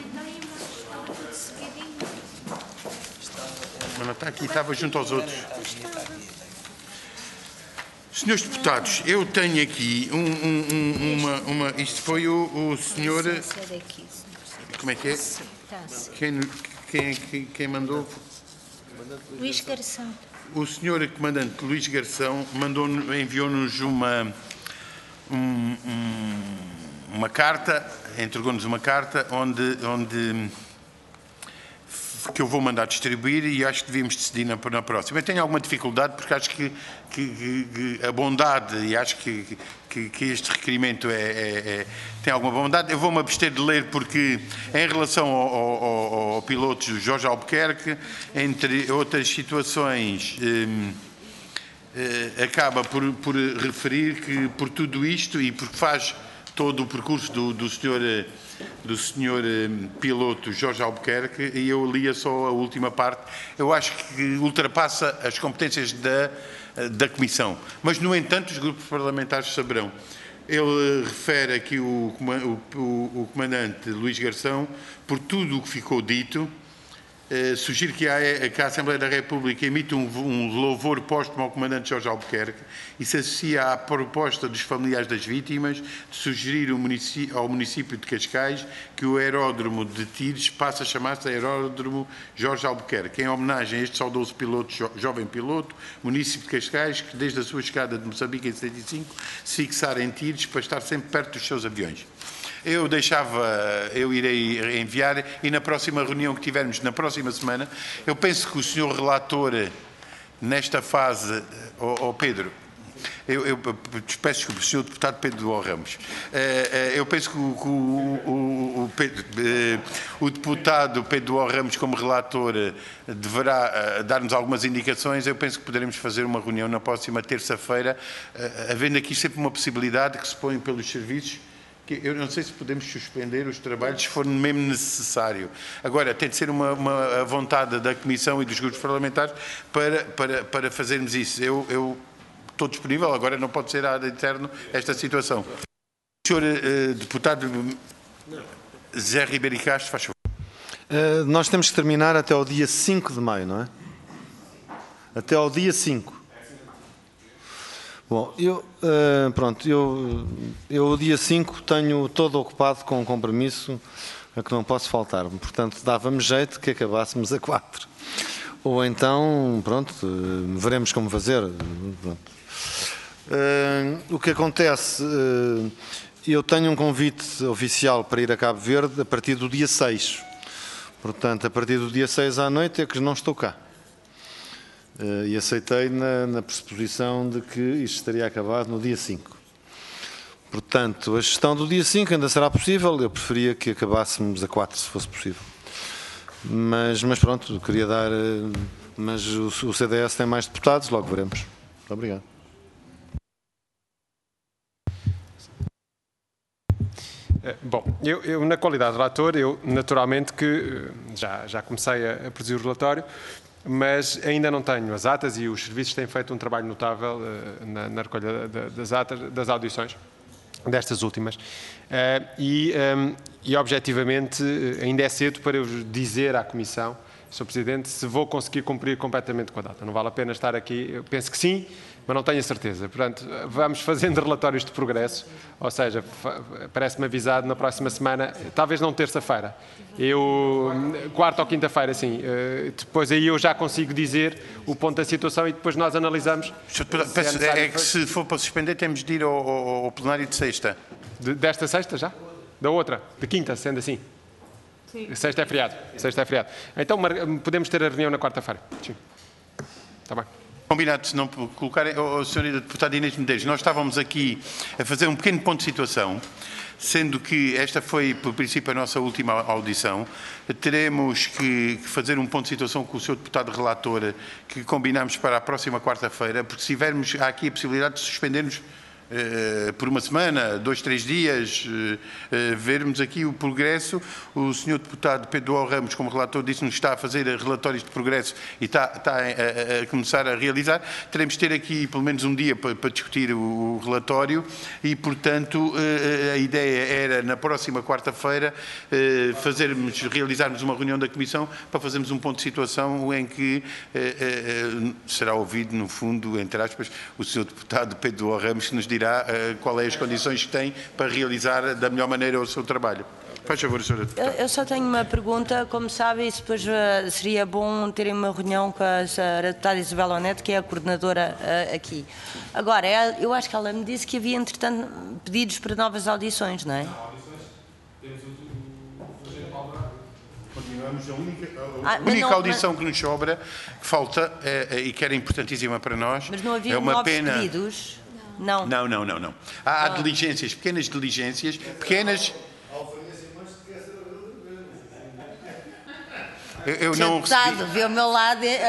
[SPEAKER 1] Mas não está aqui, estava junto aos outros. Senhores Deputados, eu tenho aqui um, um, um, uma, uma... Isto foi o, o senhor... Como é que é? Quem, quem, quem, quem mandou?
[SPEAKER 9] Luís Garção.
[SPEAKER 1] O senhor comandante Luís Garção mandou, enviou-nos uma, um, um, uma carta, entregou-nos uma carta onde, onde que eu vou mandar distribuir, e acho que devíamos decidir na, na próxima. Eu tenho alguma dificuldade porque acho que, que, que, que a bondade, e acho que, que, que este requerimento é, é, é, tem alguma bondade. Eu vou-me abster de ler porque, em relação ao, ao, ao piloto Jorge Albuquerque, entre outras situações, hum, eh, acaba por, por referir que, por tudo isto, e porque faz todo o percurso do, do senhor... do senhor piloto Jorge Albuquerque, e eu lia só a última parte, eu acho que ultrapassa as competências da, da Comissão. Mas, no entanto, os grupos parlamentares saberão. Ele refere aqui o, o, o, o comandante Luís Garção, por tudo o que ficou dito, eh, sugiro que a, que a Assembleia da República emita um, um louvor póstumo ao comandante Jorge Albuquerque e se associa à proposta dos familiares das vítimas de sugerir município, ao município de Cascais que o aeródromo de Tires passe a chamar-se Aeródromo Jorge Albuquerque, em homenagem a este saudoso piloto, jo, jovem piloto, município de Cascais, que desde a sua chegada de Moçambique em setenta e cinco se fixara em Tires para estar sempre perto dos seus aviões. Eu deixava, eu irei enviar, e na próxima reunião que tivermos, na próxima semana, eu penso que o senhor relator, nesta fase, ó oh, oh Pedro, eu, eu peço desculpa, o senhor deputado Pedro Duó Ramos, eu penso que o, o, o, o, Pedro, o deputado Pedro Duó Ramos, como relator, deverá dar-nos algumas indicações. Eu penso que poderemos fazer uma reunião na próxima terça-feira, havendo aqui sempre uma possibilidade que se põe pelos serviços. Eu não sei se podemos suspender os trabalhos se for mesmo necessário. Agora, tem de ser uma, uma vontade da Comissão e dos grupos parlamentares para, para, para fazermos isso. Eu, eu estou disponível, agora não pode ser ad eterno esta situação. O senhor uh, deputado Zé Ribeiro Castro, faz favor.
[SPEAKER 5] Uh, nós temos que terminar até ao dia cinco de maio, não é? Até ao dia cinco. Bom, eu, uh, pronto, eu, eu o dia cinco tenho todo ocupado com um compromisso a que não posso faltar. Portanto, dava-me jeito que acabássemos a quatro. Ou então, pronto, uh, veremos como fazer. Pronto. Uh, o que acontece, uh, eu tenho um convite oficial para ir a Cabo Verde a partir do dia seis. Portanto, a partir do dia seis à noite é que não estou cá. Uh, e aceitei na, na pressuposição de que isto estaria acabado no dia cinco. Portanto, a gestão do dia cinco ainda será possível. Eu preferia que acabássemos a quatro, se fosse possível. Mas, mas pronto, queria dar... Uh, mas o, o C D S tem mais deputados, logo veremos. Muito obrigado.
[SPEAKER 8] Bom, eu, eu na qualidade de relator, eu naturalmente que já, já comecei a, a produzir o relatório, mas ainda não tenho as atas e os serviços têm feito um trabalho notável uh, na, na recolha das atas, das audições, destas últimas. Uh, e, um, e, objetivamente, ainda é cedo para eu dizer à Comissão, senhor Presidente, se vou conseguir cumprir completamente com a data. Não vale a pena estar aqui, eu penso que sim, mas não tenho a certeza. Portanto, vamos fazendo relatórios de progresso, ou seja, parece-me avisado na próxima semana, talvez não terça-feira, eu, quarta ou quinta-feira, sim. Depois aí eu já consigo dizer o ponto da situação e depois nós analisamos.
[SPEAKER 1] Peço, é, é que se for para suspender temos de ir ao, ao, ao plenário de sexta.
[SPEAKER 8] De, desta sexta já? Da outra? De quinta, sendo assim? Sim. Sexta é feriado. Sexta é feriado. Então podemos ter a reunião na quarta-feira. Sim. Está bem.
[SPEAKER 1] Combinado, se não colocarem, oh, senhora Deputada Inês Medeiros, nós estávamos aqui a fazer um pequeno ponto de situação, sendo que esta foi, por princípio, a nossa última audição. Teremos que fazer um ponto de situação com o senhor Deputado Relator, que combinamos para a próxima quarta-feira, porque se tivermos, há aqui a possibilidade de suspendermos Uh, por uma semana, dois, três dias, uh, uh, vermos aqui o progresso. O senhor Deputado Pedro O. Ramos, como relator, disse-nos que está a fazer relatórios de progresso e está, está a, a começar a realizar. Teremos de ter aqui pelo menos um dia para, para discutir o, o relatório e, portanto, uh, a ideia era, na próxima quarta-feira, uh, fazermos, realizarmos uma reunião da Comissão para fazermos um ponto de situação em que uh, uh, será ouvido, no fundo, entre aspas, o senhor Deputado Pedro O. Ramos, que nos dirá qual é as condições que tem para realizar da melhor maneira o seu trabalho. Faz favor, senhora Deputada.
[SPEAKER 4] Eu, eu só tenho uma pergunta. Como sabe, isso depois uh, seria bom terem uma reunião com a senhora Deputada Isabel Onete, que é a coordenadora uh, aqui. Agora, é, eu acho que ela me disse que havia, entretanto, pedidos para novas audições, não é?
[SPEAKER 1] Continuamos a única, a ah, única não, audição mas... que nos sobra, que falta, é, é, e que era importantíssima para nós.
[SPEAKER 4] Mas não havia
[SPEAKER 1] é uma
[SPEAKER 4] novos
[SPEAKER 1] pena...
[SPEAKER 4] pedidos? Não.
[SPEAKER 1] Não, não, não, não. Há, há diligências, pequenas diligências, pequenas... Eu, eu não
[SPEAKER 4] recebi... Vê ao meu lado... E...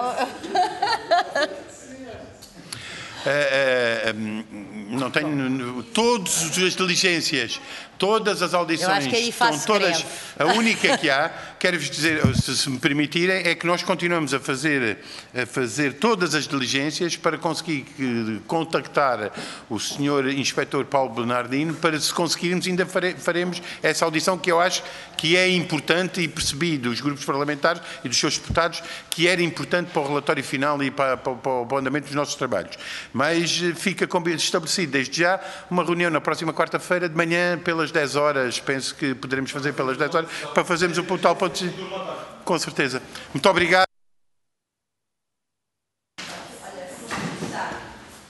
[SPEAKER 1] Uh, uh, não tenho... Todas as diligências, todas as audições...
[SPEAKER 4] Eu acho que aí faço
[SPEAKER 1] todas, a única que há, quero-vos dizer, se, se me permitirem, é que nós continuamos a fazer, a fazer todas as diligências para conseguir que, contactar o senhor Inspetor Paulo Bernardino para, se conseguirmos, ainda fare, faremos essa audição que eu acho que é importante e percebi dos grupos parlamentares e dos seus deputados que era importante para o relatório final e para, para, para o andamento dos nossos trabalhos. Mas fica estabelecido desde já uma reunião na próxima quarta-feira de manhã pelas dez horas, penso que poderemos fazer pelas dez horas, para fazermos o tal ponto de... Com certeza. Muito obrigado.